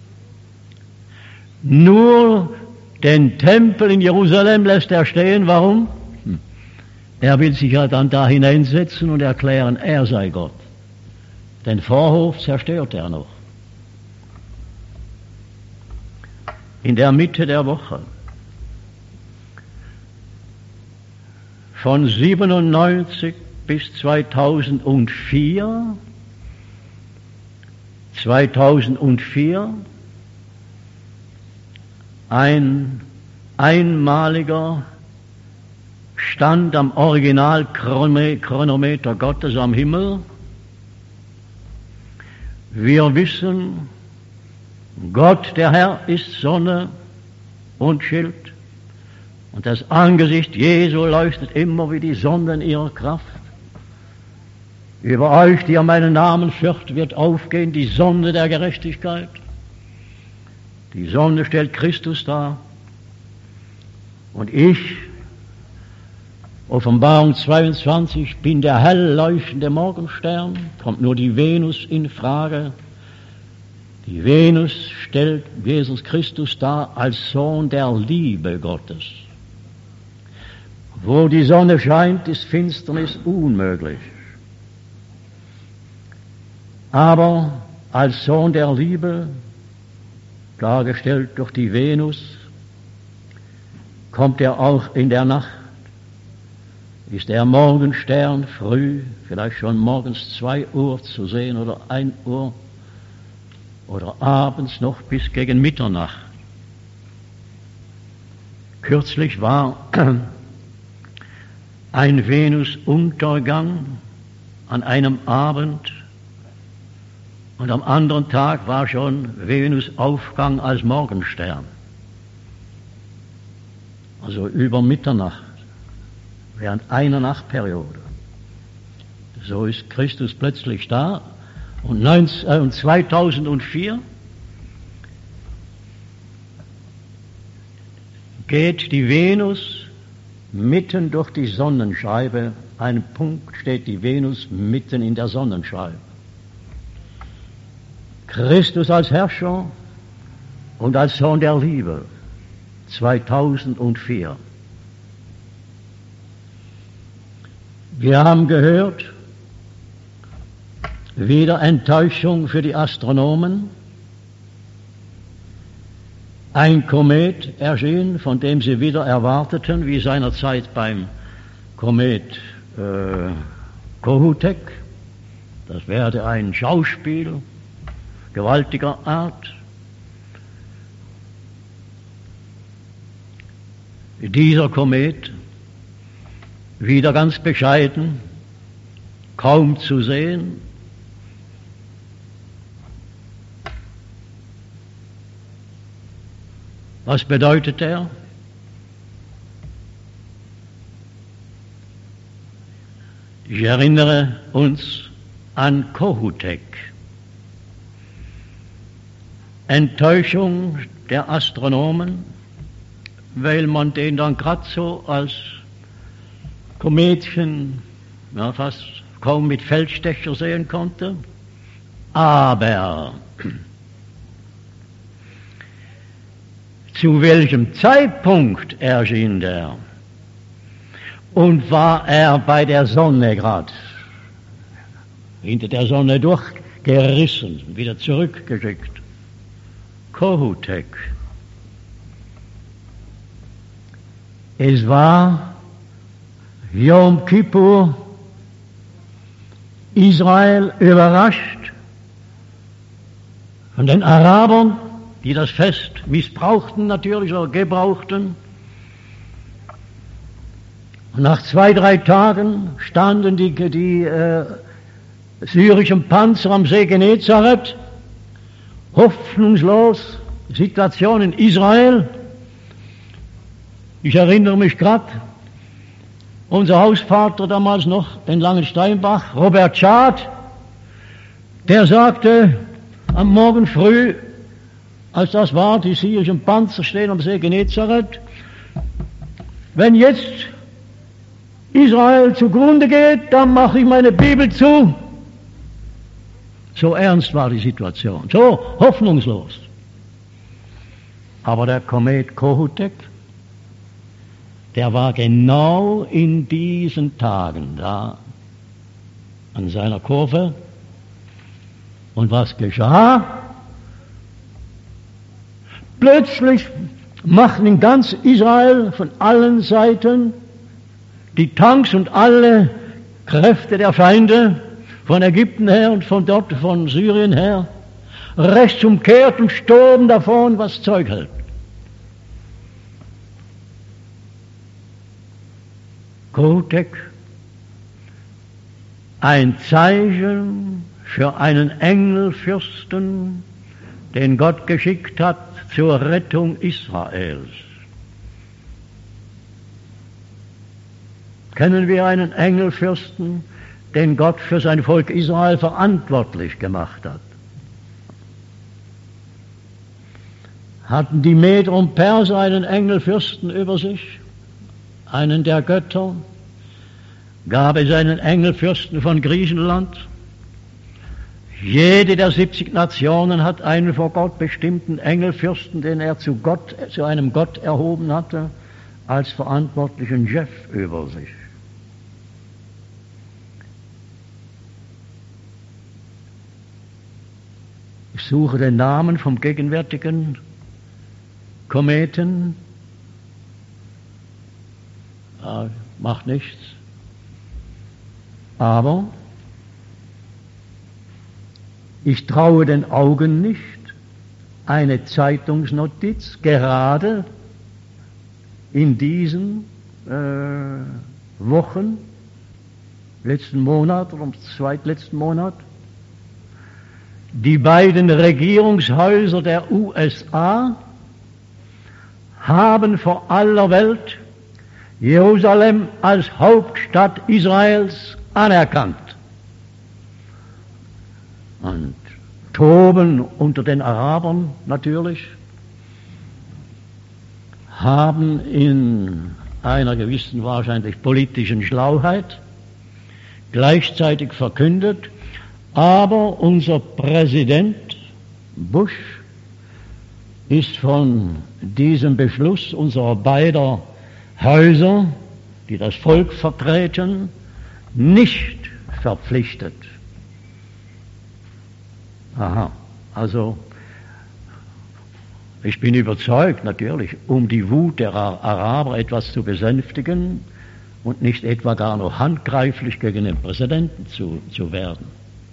Nur den Tempel in Jerusalem lässt er stehen. Warum? Er will sich ja dann da hineinsetzen und erklären, er sei Gott. Den Vorhof zerstört er noch. In der Mitte der Woche. Von 97 bis 2004. 2004. Ein einmaliger Stand am Originalchronometer Gottes am Himmel. Wir wissen, Gott, der Herr, ist Sonne und Schild, und das Angesicht Jesu leuchtet immer wie die Sonne in ihrer Kraft. Über euch, die ihr meinen Namen fürchtet, wird aufgehen die Sonne der Gerechtigkeit. Die Sonne stellt Christus dar. Und ich, Offenbarung 22, bin der hell leuchtende Morgenstern, kommt nur die Venus in Frage. Die Venus stellt Jesus Christus dar als Sohn der Liebe Gottes. Wo die Sonne scheint, ist Finsternis unmöglich. Aber als Sohn der Liebe, dargestellt durch die Venus, kommt er auch in der Nacht, ist der Morgenstern früh, vielleicht schon morgens 2 Uhr zu sehen oder 1 Uhr oder abends noch bis gegen Mitternacht. Kürzlich war ein Venusuntergang an einem Abend, und am anderen Tag war schon Venusaufgang als Morgenstern. Also über Mitternacht, während einer Nachtperiode. So ist Christus plötzlich da. Und 2004 geht die Venus mitten durch die Sonnenscheibe. Ein Punkt steht die Venus mitten in der Sonnenscheibe. Christus als Herrscher und als Sohn der Liebe. 2004. Wir haben gehört, Wieder Enttäuschung für die Astronomen. Ein Komet erschien, von dem sie wieder erwarteten, wie seinerzeit beim Komet Kohoutek. Das werde ein Schauspiel gewaltiger Art. Dieser Komet, wieder ganz bescheiden, kaum zu sehen. Was bedeutet er? Ich erinnere uns an Kohoutek. Enttäuschung der Astronomen, weil man den dann gerade so als Kometchen fast kaum mit Feldstecher sehen konnte. Aber zu welchem Zeitpunkt erschien der? Und war er bei der Sonne gerade hinter der Sonne durchgerissen, wieder zurückgeschickt? Kohoutek. Es war Yom Kippur, Israel überrascht von den Arabern, die das Fest missbrauchten natürlich oder gebrauchten. Und nach 2-3 Tagen standen die syrischen Panzer am See Genezareth, hoffnungslos, Situation in Israel. Ich erinnere mich gerade, unser Hausvater damals noch, den Langensteinbach, Robert Schad, der sagte am Morgen früh, als das war, die syrischen Panzer stehen am See Genezareth, wenn jetzt Israel zugrunde geht, dann mache ich meine Bibel zu. So ernst war die Situation, so hoffnungslos. Aber der Komet Kohoutek, der war genau in diesen Tagen da an seiner Kurve. Und was geschah? Plötzlich machten in ganz Israel von allen Seiten die Tanks und alle Kräfte der Feinde von Ägypten her und von dort, von Syrien her, rechtsumkehrt und stoben davon, was Zeug hält. Kohoutek, ein Zeichen für einen Engelfürsten, den Gott geschickt hat zur Rettung Israels. Kennen wir einen Engelfürsten, den Gott für sein Volk Israel verantwortlich gemacht hat? Hatten die Meder und Perser einen Engelfürsten über sich, einen der Götter? Gab es einen Engelfürsten von Griechenland? Jede der 70 Nationen hat einen vor Gott bestimmten Engelfürsten, den er zu einem Gott erhoben hatte, als verantwortlichen Chef über sich. Ich suche den Namen vom gegenwärtigen Kometen. Macht nichts. Aber ich traue den Augen nicht. Eine Zeitungsnotiz, gerade in diesen Wochen, letzten Monat oder zweitletzten Monat, die beiden Regierungshäuser der USA haben vor aller Welt Jerusalem als Hauptstadt Israels anerkannt und toben unter den Arabern natürlich, haben in einer gewissen wahrscheinlich politischen Schlauheit gleichzeitig verkündet, aber unser Präsident Bush ist von diesem Beschluss unserer beider Häuser, die das Volk vertreten, nicht verpflichtet. Aha, also ich bin überzeugt natürlich, um die Wut der Araber etwas zu besänftigen und nicht etwa gar noch handgreiflich gegen den Präsidenten zu werden.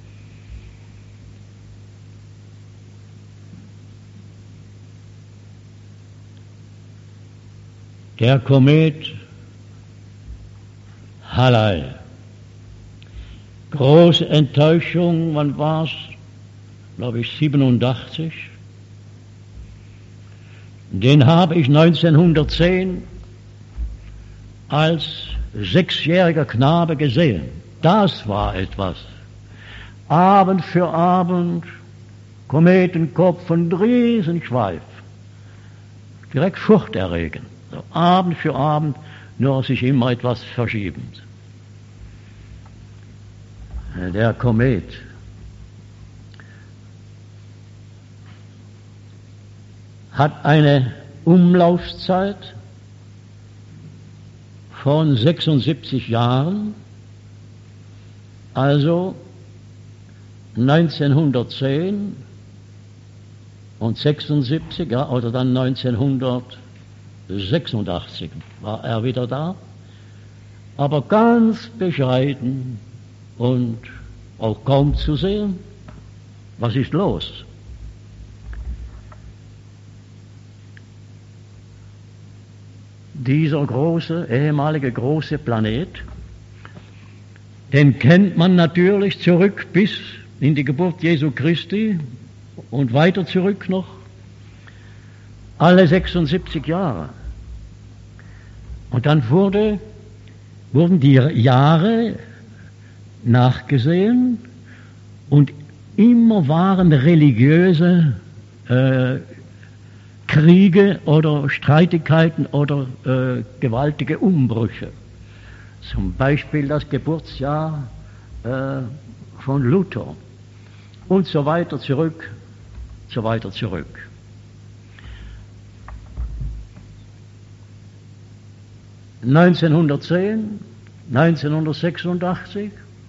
Der Komet Halley. Große Enttäuschung, wann war es? Glaube ich 87. Den habe ich 1910 als 6-jähriger Knabe gesehen. Das war etwas. Abend für Abend, Kometenkopf und Riesenschweif. Direkt furchterregend. So, Abend für Abend, nur sich immer etwas verschiebend. Der Komet hat eine Umlaufzeit von 76 Jahren, also 1910 und 76, ja, oder dann 1986 war er wieder da, aber ganz bescheiden und auch kaum zu sehen. Was ist los? Dieser ehemalige große Planet, den kennt man natürlich zurück bis in die Geburt Jesu Christi und weiter zurück noch, alle 76 Jahre. Und dann wurden die Jahre nachgesehen und immer waren religiöse Kriege oder Streitigkeiten oder gewaltige Umbrüche. Zum Beispiel das Geburtsjahr von Luther und so weiter zurück, so weiter zurück. (1910)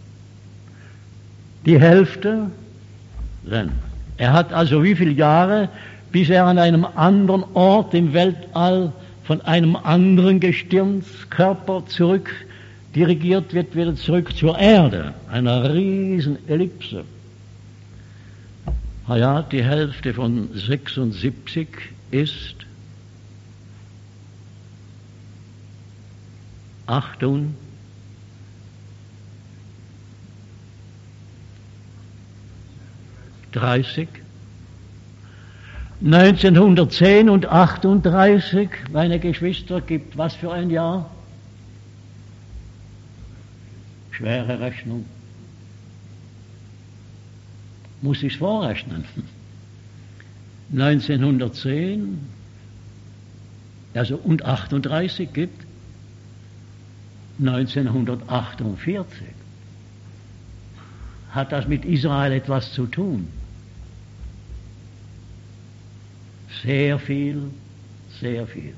die Hälfte. Er hat also wie viele Jahre, bis er an einem anderen Ort im Weltall von einem anderen Gestirnskörper zurück dirigiert wird, wieder zurück zur Erde, einer riesen Ellipse. Ja, die Hälfte von 76 ist 38. 1910 und 38, meine Geschwister, gibt was für ein Jahr? Schwere Rechnung. Muss ich's vorrechnen? 1910, also und 38 gibt 1948. Hat das mit Israel etwas zu tun? Sehr viel, sehr viel.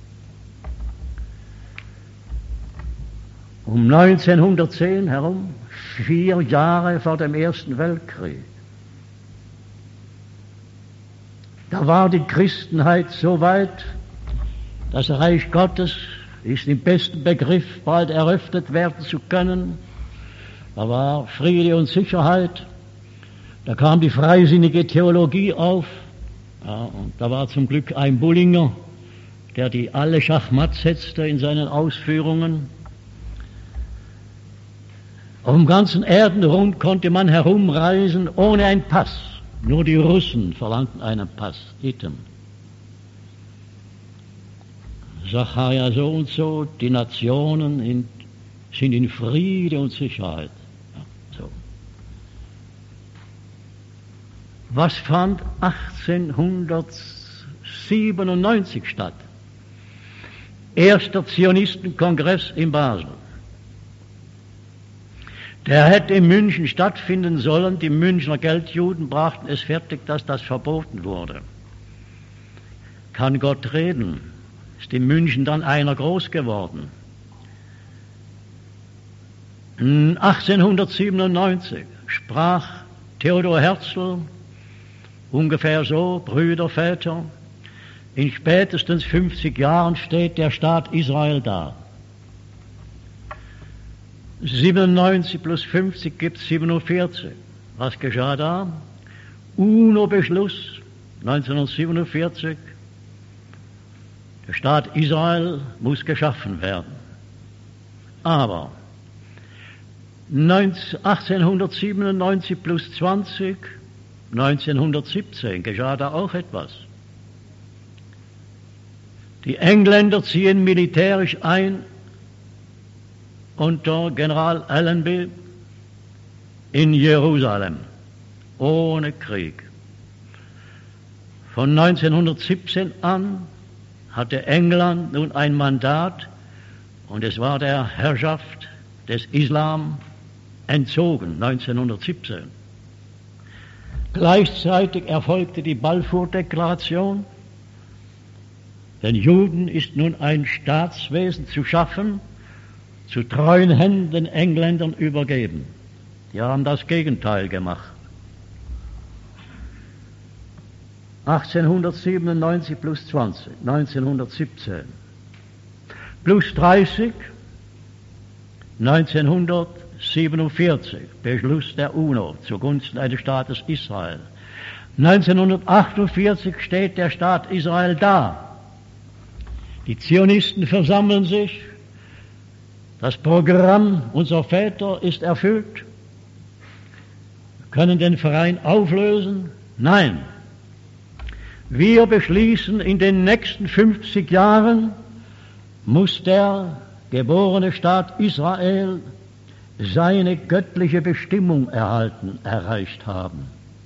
Um 1910 herum, 4 Jahre vor dem Ersten Weltkrieg, da war die Christenheit so weit, das Reich Gottes ist im besten Begriff, bald eröffnet werden zu können. Da war Friede und Sicherheit, da kam die freisinnige Theologie auf. Ja, und da war zum Glück ein Bullinger, der die alle Schachmatt setzte in seinen Ausführungen. Auf dem ganzen Erdenrund konnte man herumreisen ohne einen Pass. Nur die Russen verlangten einen Pass, Item. Sacharja so und so, die Nationen sind in Friede und Sicherheit. Ja, so. Was fand 1897 statt? Erster Zionistenkongress in Basel. Der hätte in München stattfinden sollen. Die Münchner Geldjuden brachten es fertig, dass das verboten wurde. Kann Gott reden? Ist in München dann einer groß geworden. 1897 sprach Theodor Herzl ungefähr so, Brüder, Väter, in spätestens 50 Jahren steht der Staat Israel da. 97 plus 50 gibt 47. Was geschah da? UNO-Beschluss 1947. Der Staat Israel muss geschaffen werden. Aber 1897 plus 20, 1917 geschah da auch etwas. Die Engländer ziehen militärisch ein unter General Allenby in Jerusalem, ohne Krieg. Von 1917 an hatte England nun ein Mandat, und es war der Herrschaft des Islam entzogen, 1917. Gleichzeitig erfolgte die Balfour-Deklaration. Den Juden ist nun ein Staatswesen zu schaffen, zu treuen Händen den Engländern übergeben. Die haben das Gegenteil gemacht. 1897 plus 20, 1917. Plus 30, 1947, Beschluss der UNO zugunsten eines Staates Israel. 1948 steht der Staat Israel da. Die Zionisten versammeln sich. Das Programm unserer Väter ist erfüllt. Wir können den Verein auflösen? Nein. Wir beschließen, in den nächsten 50 Jahren muss der geborene Staat Israel seine göttliche Bestimmung erreicht haben.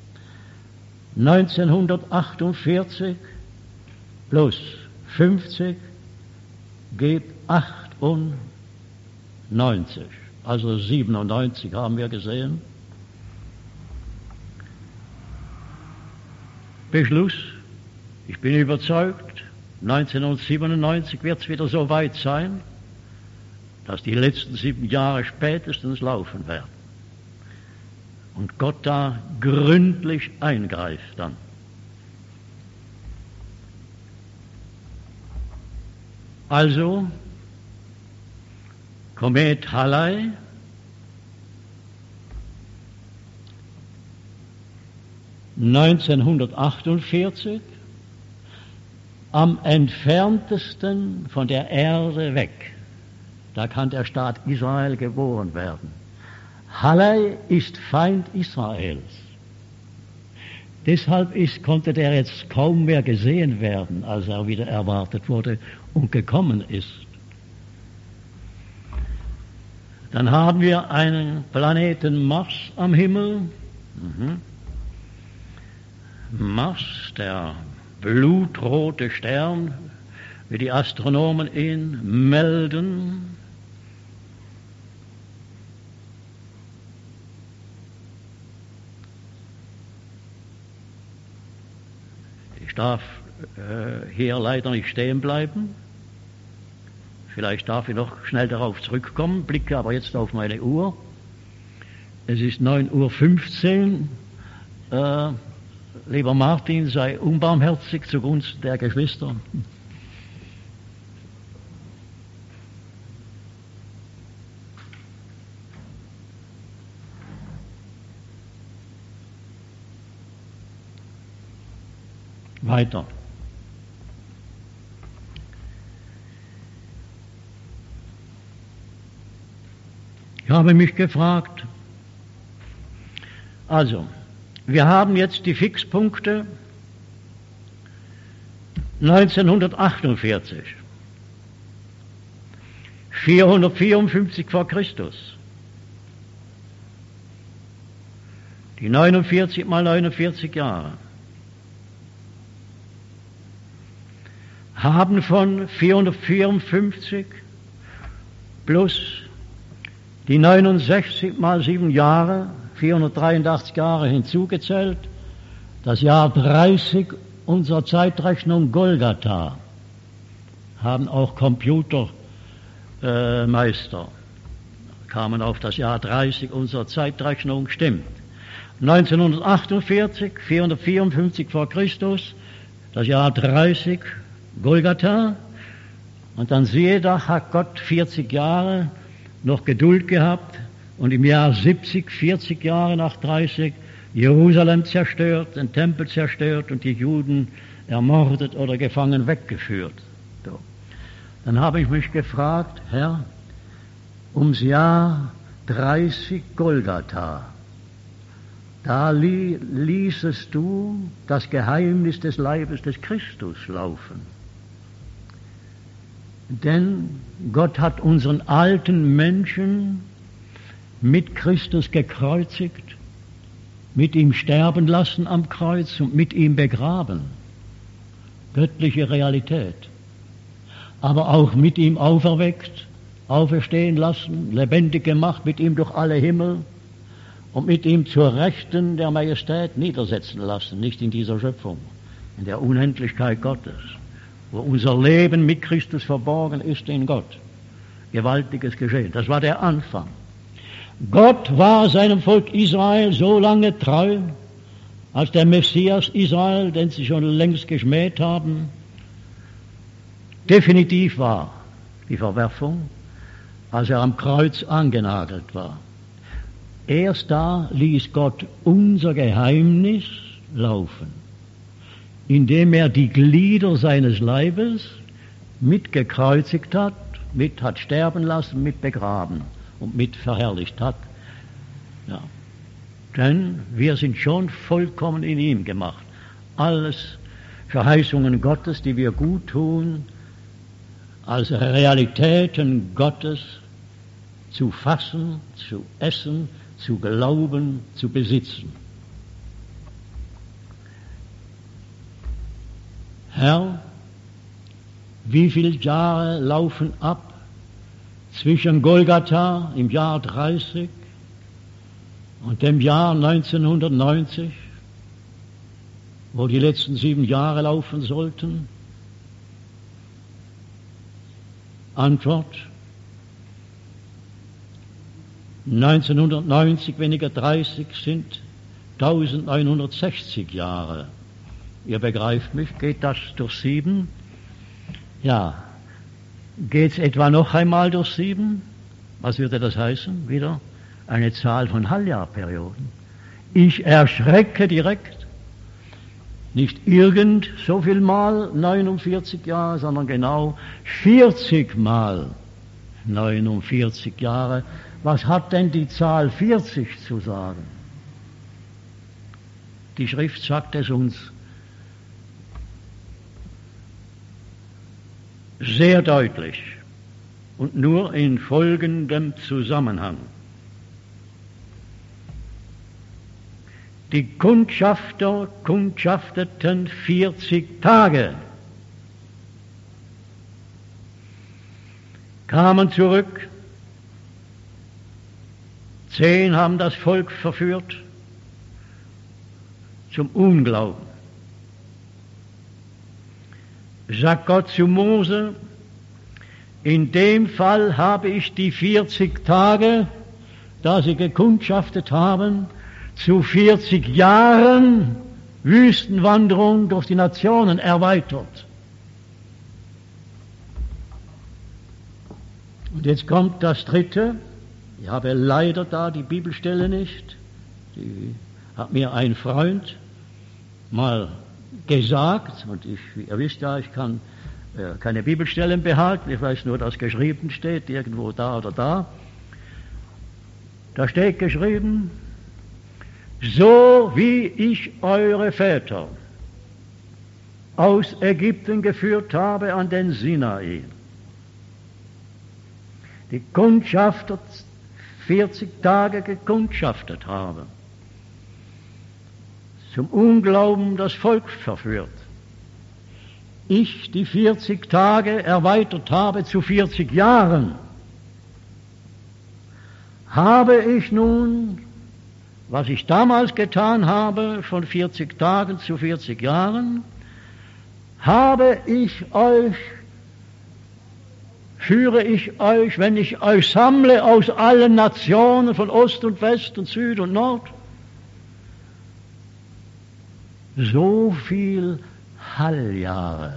1948 plus 50 gibt 98, also 97 haben wir gesehen. Beschluss, ich bin überzeugt, 1997 wird es wieder so weit sein, dass die letzten 7 Jahre spätestens laufen werden. Und Gott da gründlich eingreift dann. Also, Komet Halley, (1948) am entferntesten von der Erde weg. Da kann der Staat Israel geboren werden. Halley ist Feind Israels. Deshalb konnte der jetzt kaum mehr gesehen werden, als er wieder erwartet wurde und gekommen ist. Dann haben wir einen Planeten Mars am Himmel. Mars, der blutrote Stern, wie die Astronomen ihn melden. Ich darf hier leider nicht stehen bleiben. Vielleicht darf ich noch schnell darauf zurückkommen, blicke aber jetzt auf meine Uhr. Es ist 9:15 Uhr. Lieber Martin, sei unbarmherzig zugunsten der Geschwister. Weiter. Ich habe mich gefragt, also, wir haben jetzt die Fixpunkte 1948, 454 vor Christus, die 49 mal 49 Jahre, haben von 454 plus die 69 mal 7 Jahre, 483 Jahre hinzugezählt, das Jahr 30 unserer Zeitrechnung Golgatha, haben auch Computermeister, kamen auf das Jahr 30 unserer Zeitrechnung, stimmt. 1948, 454 vor Christus, das Jahr 30, Golgatha. Und dann siehe doch, hat Gott 40 Jahre noch Geduld gehabt und im Jahr 70, 40 Jahre nach 30, Jerusalem zerstört, den Tempel zerstört und die Juden ermordet oder gefangen weggeführt. So. Dann habe ich mich gefragt, Herr, ums Jahr 30 Golgatha, da ließest du das Geheimnis des Leibes des Christus laufen. Denn Gott hat unseren alten Menschen mit Christus gekreuzigt, mit ihm sterben lassen am Kreuz und mit ihm begraben. Göttliche Realität. Aber auch mit ihm auferweckt, auferstehen lassen, lebendig gemacht, mit ihm durch alle Himmel und mit ihm zur Rechten der Majestät niedersetzen lassen, nicht in dieser Schöpfung, in der Unendlichkeit Gottes, wo unser Leben mit Christus verborgen ist in Gott. Gewaltiges Geschehen. Das war der Anfang. Gott war seinem Volk Israel so lange treu, als der Messias Israel, den sie schon längst geschmäht haben, definitiv war, die Verwerfung, als er am Kreuz angenagelt war. Erst da ließ Gott unser Geheimnis laufen, indem er die Glieder seines Leibes mitgekreuzigt hat, mit hat sterben lassen, mit begraben und mit verherrlicht hat. Ja. Denn wir sind schon vollkommen in ihm gemacht. Alles Verheißungen Gottes, die wir gut tun, als Realitäten Gottes zu fassen, zu essen, zu glauben, zu besitzen. Herr, wie viele Jahre laufen ab zwischen Golgatha im Jahr 30 und dem Jahr 1990, wo die letzten 7 Jahre laufen sollten? Antwort: 1990 weniger 30 sind 1960 Jahre. Ihr begreift mich, geht das durch 7? Ja. Geht's etwa noch einmal durch 7? Was würde das heißen? Wieder eine Zahl von Halbjahrperioden. Ich erschrecke direkt. Nicht irgend so viel mal 49 Jahre, sondern genau 40 mal 49 Jahre. Was hat denn die Zahl 40 zu sagen? Die Schrift sagt es uns sehr deutlich und nur in folgendem Zusammenhang. Die Kundschafter kundschafteten 40 Tage, kamen zurück, 10 haben das Volk verführt zum Unglauben. Sagt Gott zu Mose, in dem Fall habe ich die 40 Tage, da sie gekundschaftet haben, zu 40 Jahren Wüstenwanderung durch die Nationen erweitert. Und jetzt kommt das Dritte. Ich habe leider da die Bibelstelle nicht. Die hat mir ein Freund mal gesagt, und ihr wisst ja, ich kann keine Bibelstellen behalten, ich weiß nur, dass geschrieben steht, irgendwo da oder da. Da steht geschrieben, so wie ich eure Väter aus Ägypten geführt habe an den Sinai. Die Kundschafter 40 Tage gekundschaftet haben, zum Unglauben das Volk verführt. Ich die 40 Tage erweitert habe zu 40 Jahren, habe ich nun, was ich damals getan habe, von 40 Tagen zu 40 Jahren, führe ich euch, wenn ich euch sammle aus allen Nationen, von Ost und West und Süd und Nord, so viel Halljahre,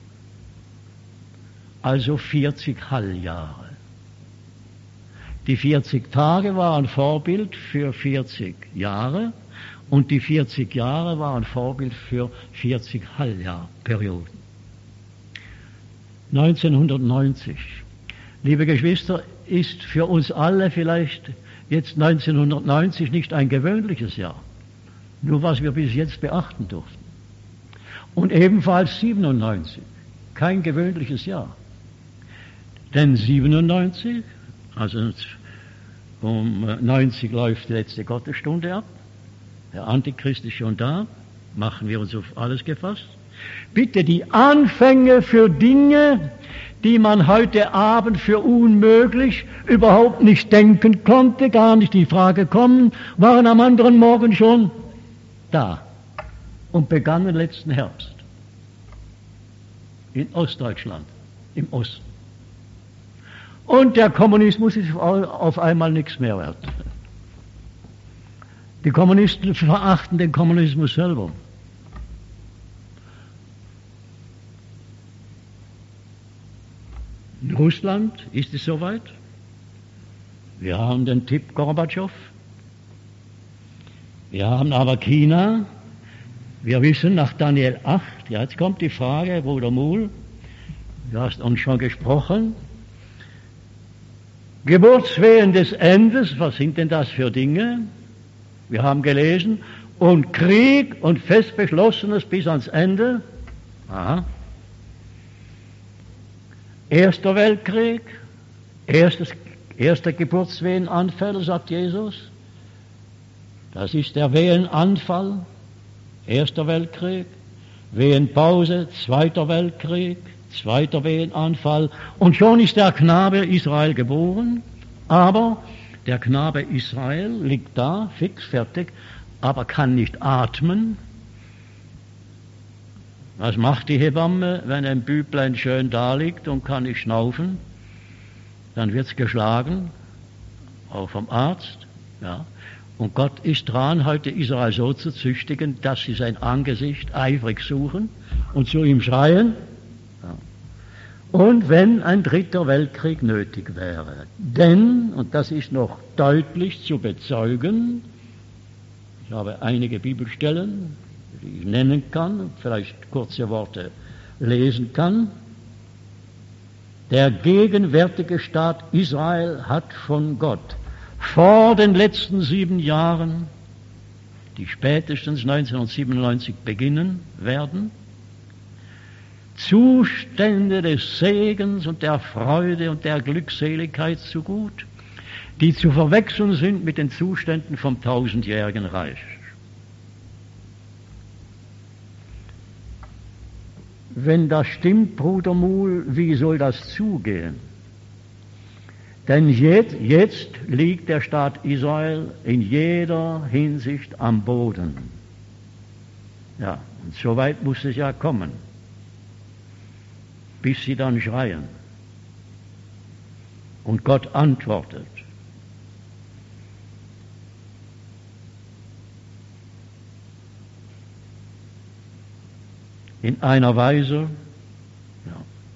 also 40 Halljahre. Die 40 Tage waren Vorbild für 40 Jahre und die 40 Jahre waren Vorbild für 40 Halljahrperioden. 1990, liebe Geschwister, ist für uns alle vielleicht jetzt 1990 nicht ein gewöhnliches Jahr, nur was wir bis jetzt beachten durften. Und ebenfalls 97, kein gewöhnliches Jahr. Denn 97, also um 90 läuft die letzte Gottesstunde ab, der Antichrist ist schon da, machen wir uns auf alles gefasst. Bitte die Anfänge für Dinge, die man heute Abend für unmöglich überhaupt nicht denken konnte, gar nicht in Frage kommen, waren am anderen Morgen schon da und begannen letzten Herbst in Ostdeutschland, im Osten. Und der Kommunismus ist auf einmal nichts mehr wert. Die Kommunisten verachten den Kommunismus selber. In Russland ist es soweit. Wir haben den Typ Gorbatschow. Wir haben aber China. Wir wissen nach Daniel 8, ja, jetzt kommt die Frage, Bruder Muhl, du hast uns schon gesprochen. Geburtswehen des Endes, was sind denn das für Dinge? Wir haben gelesen, und Krieg und fest Beschlossenes bis ans Ende. Aha. Erster Weltkrieg, erster Geburtswehenanfall, sagt Jesus. Das ist der Wehenanfall, Erster Weltkrieg, Wehenpause, Zweiter Weltkrieg, zweiter Wehenanfall, und schon ist der Knabe Israel geboren, aber der Knabe Israel liegt da, fix, fertig, aber kann nicht atmen. Was macht die Hebamme, wenn ein Büblein schön da liegt und kann nicht schnaufen? Dann wird's geschlagen, auch vom Arzt, ja. Und Gott ist dran, heute Israel so zu züchtigen, dass sie sein Angesicht eifrig suchen und zu ihm schreien. Ja. Und wenn ein dritter Weltkrieg nötig wäre. Denn, und das ist noch deutlich zu bezeugen, ich habe einige Bibelstellen, die ich nennen kann, vielleicht kurze Worte lesen kann. Der gegenwärtige Staat Israel hat von Gott vor den letzten 7 Jahren, die spätestens 1997 beginnen werden, Zustände des Segens und der Freude und der Glückseligkeit zu gut, die zu verwechseln sind mit den Zuständen vom 1000-jährigen Reich. Wenn das stimmt, Bruder Muhl, wie soll das zugehen? Denn jetzt liegt der Staat Israel in jeder Hinsicht am Boden. Ja, und so weit muss es ja kommen, bis sie dann schreien. Und Gott antwortet. In einer Weise, ja.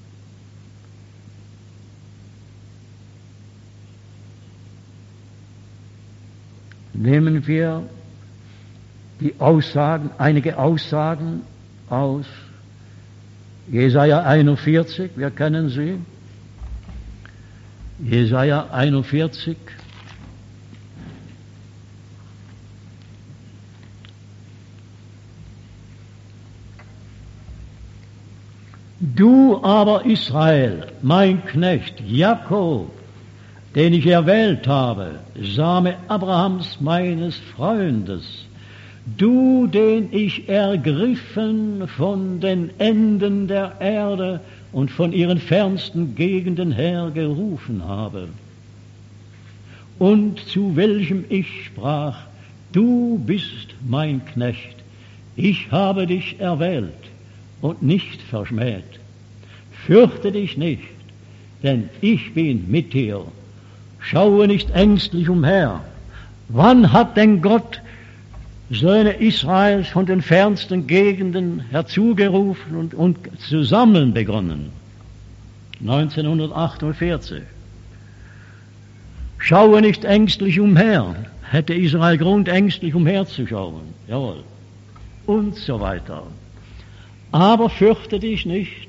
Nehmen wir die Aussagen, einige Aussagen aus Jesaja 41, wir kennen sie. Jesaja 41. Du aber, Israel, mein Knecht, Jakob, den ich erwählt habe, Same Abrahams, meines Freundes, du, den ich ergriffen von den Enden der Erde und von ihren fernsten Gegenden her gerufen habe, und zu welchem ich sprach, du bist mein Knecht, ich habe dich erwählt und nicht verschmäht. Fürchte dich nicht, denn ich bin mit dir. Schaue nicht ängstlich umher. Wann hat denn Gott Söhne Israels von den fernsten Gegenden herzugerufen und zu sammeln begonnen. 1948. Schaue nicht ängstlich umher. Hätte Israel Grund, ängstlich umherzuschauen. Jawohl. Und so weiter. Aber fürchte dich nicht.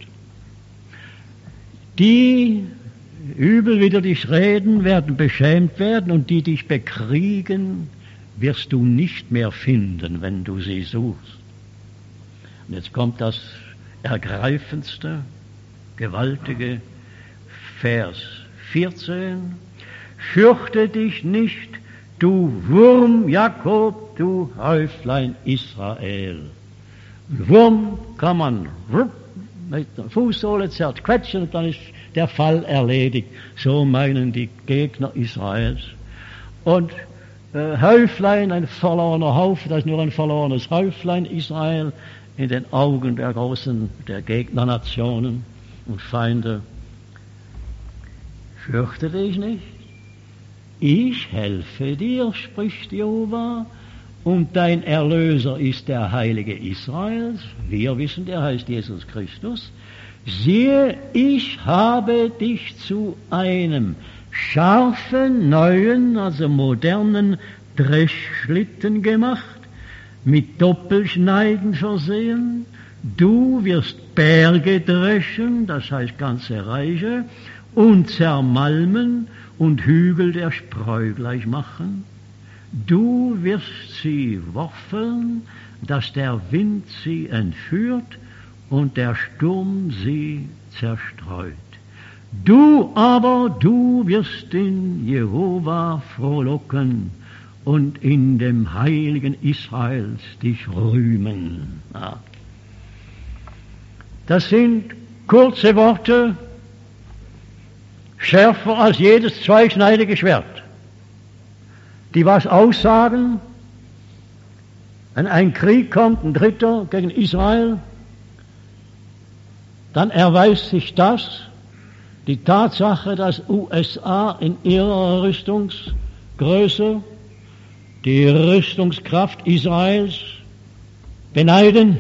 Die übel wider dich reden, werden beschämt werden, und die dich bekriegen, wirst du nicht mehr finden, wenn du sie suchst. Und jetzt kommt das ergreifendste, gewaltige Vers 14. Fürchte dich nicht, du Wurm Jakob, du Häuflein Israel. Wurm kann man mit der Fußsohle zerquetschen und dann ist der Fall erledigt. So meinen die Gegner Israels. Und Häuflein, ein verlorener Haufen, das ist nur ein verlorenes Häuflein Israel in den Augen der Gegnernationen und Feinde. Fürchte dich nicht. Ich helfe dir, spricht Jehova, und dein Erlöser ist der Heilige Israels. Wir wissen, der heißt Jesus Christus. Siehe, ich habe dich zu einem scharfen, neuen, also modernen Dreschschlitten gemacht, mit Doppelschneiden versehen. Du wirst Berge dreschen, das heißt ganze Reiche, und zermalmen und Hügel der Spreu gleich machen. Du wirst sie worfeln, dass der Wind sie entführt und der Sturm sie zerstreut. Du aber, du wirst in Jehova frohlocken und in dem Heiligen Israels dich rühmen. Ja. Das sind kurze Worte, schärfer als jedes zweischneidige Schwert, die was aussagen, wenn ein Krieg kommt, ein Dritter gegen Israel, dann erweist sich das, die Tatsache, dass USA in ihrer Rüstungsgröße die Rüstungskraft Israels beneiden.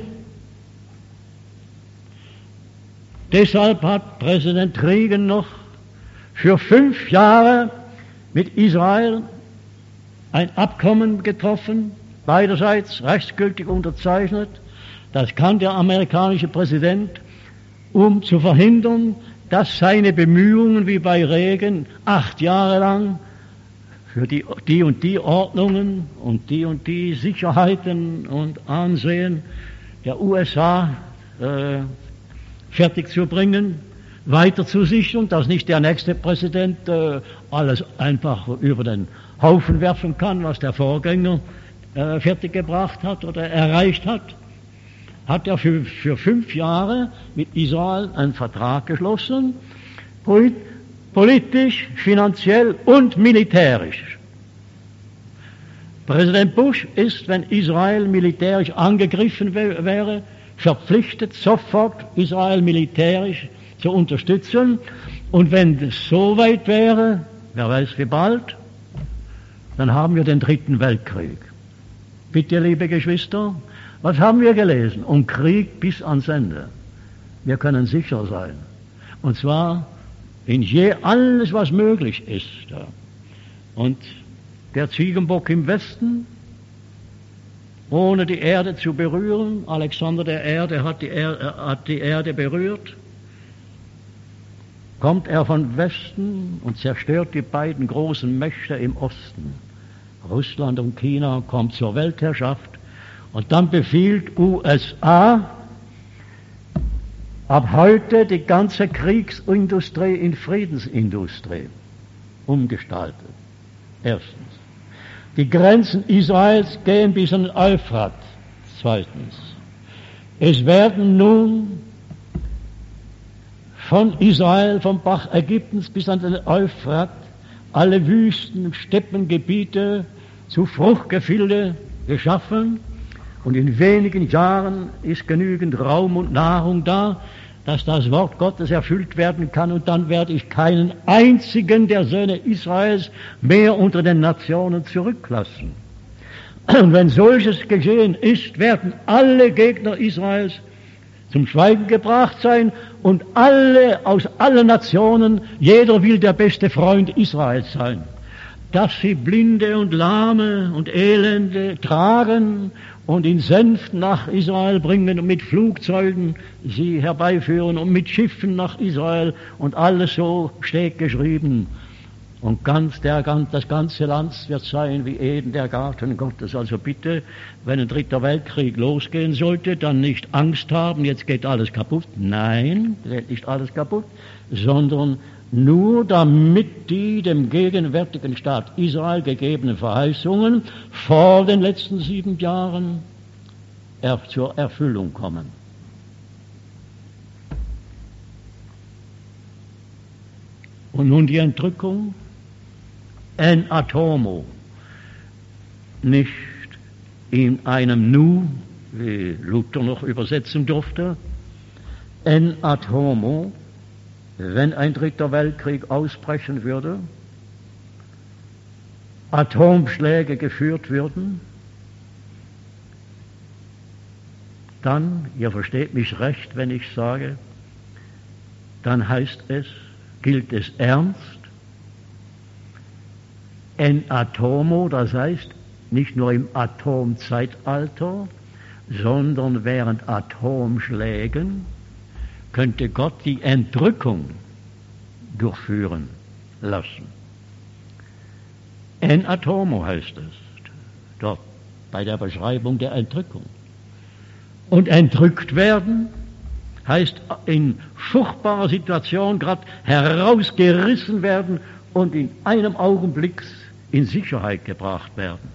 Deshalb hat Präsident Reagan noch für 5 Jahre mit Israel ein Abkommen getroffen, beiderseits rechtsgültig unterzeichnet. Das kann der amerikanische Präsident, um zu verhindern, dass seine Bemühungen wie bei Reagan 8 Jahre lang für die und die Ordnungen und die Sicherheiten und Ansehen der USA fertig zu bringen, weiter zu sichern, dass nicht der nächste Präsident alles einfach über den Haufen werfen kann, was der Vorgänger fertiggebracht hat oder erreicht hat, hat er für 5 Jahre mit Israel einen Vertrag geschlossen, politisch, finanziell und militärisch. Präsident Bush ist, wenn Israel militärisch angegriffen wäre, verpflichtet, sofort Israel militärisch zu unterstützen. Und wenn es so weit wäre, wer weiß wie bald, dann haben wir den 3. Weltkrieg. Bitte, liebe Geschwister, was haben wir gelesen? Um Krieg bis ans Ende. Wir können sicher sein. Und zwar in alles, was möglich ist. Und der Ziegenbock im Westen, ohne die Erde zu berühren, Alexander der Erde hat die Erde berührt, kommt er von Westen und zerstört die beiden großen Mächte im Osten. Russland und China kommt zur Weltherrschaft und dann befiehlt USA ab heute die ganze Kriegsindustrie in Friedensindustrie umgestaltet. Erstens. Die Grenzen Israels gehen bis an den Euphrat. Zweitens. Es werden nun von Israel, vom Bach Ägyptens bis an den Euphrat, alle Wüsten, Steppengebiete zu Fruchtgefilde geschaffen. Und in wenigen Jahren ist genügend Raum und Nahrung da, dass das Wort Gottes erfüllt werden kann. Und dann werde ich keinen einzigen der Söhne Israels mehr unter den Nationen zurücklassen. Und wenn solches geschehen ist, werden alle Gegner Israels zum Schweigen gebracht sein und alle aus allen Nationen, jeder will der beste Freund Israels sein, dass sie Blinde und Lahme und Elende tragen und in Senften nach Israel bringen und mit Flugzeugen sie herbeiführen und mit Schiffen nach Israel und alles so steht geschrieben. Und das ganze Land wird sein wie Eden, der Garten Gottes. Also bitte, wenn ein dritter Weltkrieg losgehen sollte, dann nicht Angst haben, jetzt geht alles kaputt. Nein, geht nicht alles kaputt, sondern nur damit die dem gegenwärtigen Staat Israel gegebenen Verheißungen vor den letzten 7 Jahren zur Erfüllung kommen. Und nun die Entrückung en atomo, nicht in einem Nu, wie Luther noch übersetzen durfte, en atomo, wenn ein dritter Weltkrieg ausbrechen würde, Atomschläge geführt würden, dann, ihr versteht mich recht, wenn ich sage, dann gilt es ernst, en atomo, das heißt nicht nur im Atomzeitalter, sondern während Atomschlägen könnte Gott die Entrückung durchführen lassen. En atomo heißt es dort bei der Beschreibung der Entrückung. Und entrückt werden heißt in furchtbarer Situation gerade herausgerissen werden und in einem Augenblick in Sicherheit gebracht werden.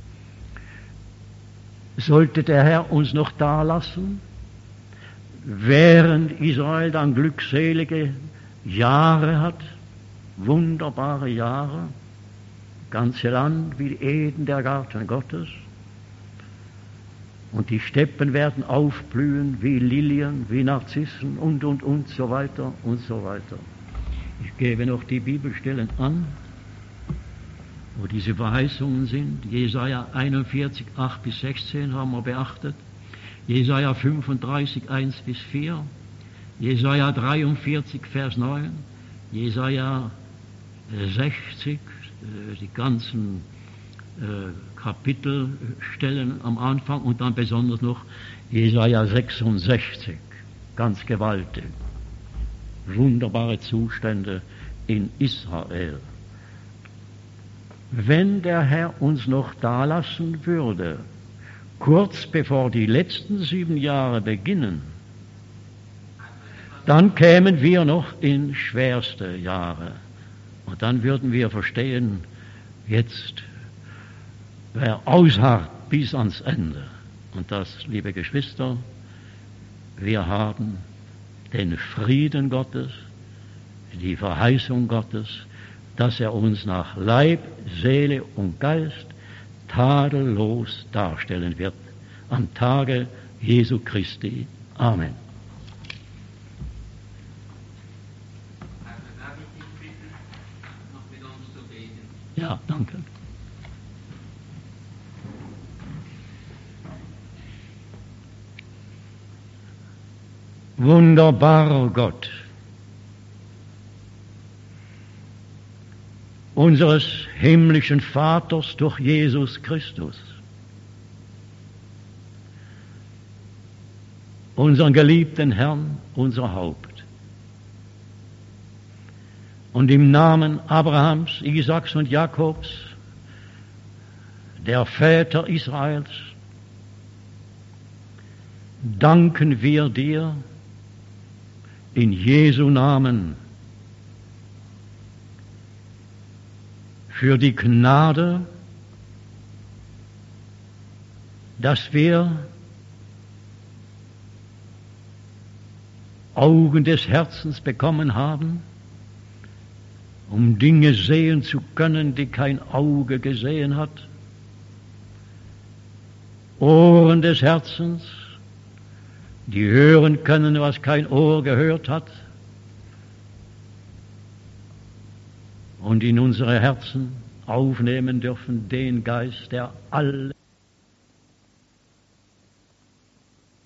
Sollte der Herr uns noch dalassen, während Israel dann glückselige Jahre hat, wunderbare Jahre, ganze Land wie Eden, der Garten Gottes, und die Steppen werden aufblühen wie Lilien, wie Narzissen und so weiter und so weiter. Ich gebe noch die Bibelstellen an, wo diese Verheißungen sind. Jesaja 41, 8-16 haben wir beachtet. Jesaja 35, 1-4. Jesaja 43, Vers 9. Jesaja 60, die ganzen Kapitelstellen am Anfang und dann besonders noch Jesaja 66. Ganz gewaltig. Wunderbare Zustände in Israel. Wenn der Herr uns noch dalassen würde, kurz bevor die letzten 7 Jahre beginnen, dann kämen wir noch in schwerste Jahre. Und dann würden wir verstehen, jetzt wer ausharrt bis ans Ende. Und das, liebe Geschwister, wir haben den Frieden Gottes, die Verheißung Gottes, dass er uns nach Leib, Seele und Geist tadellos darstellen wird am Tage Jesu Christi. Amen. Darf ich dich bitten, noch mit uns zu beten? Ja, danke. Wunderbarer Gott, unseres himmlischen Vaters durch Jesus Christus, unseren geliebten Herrn, unser Haupt. Und im Namen Abrahams, Isaaks und Jakobs, der Väter Israels, danken wir dir in Jesu Namen für die Gnade, dass wir Augen des Herzens bekommen haben, um Dinge sehen zu können, die kein Auge gesehen hat, Ohren des Herzens, die hören können, was kein Ohr gehört hat, und in unsere Herzen aufnehmen dürfen den Geist, der alle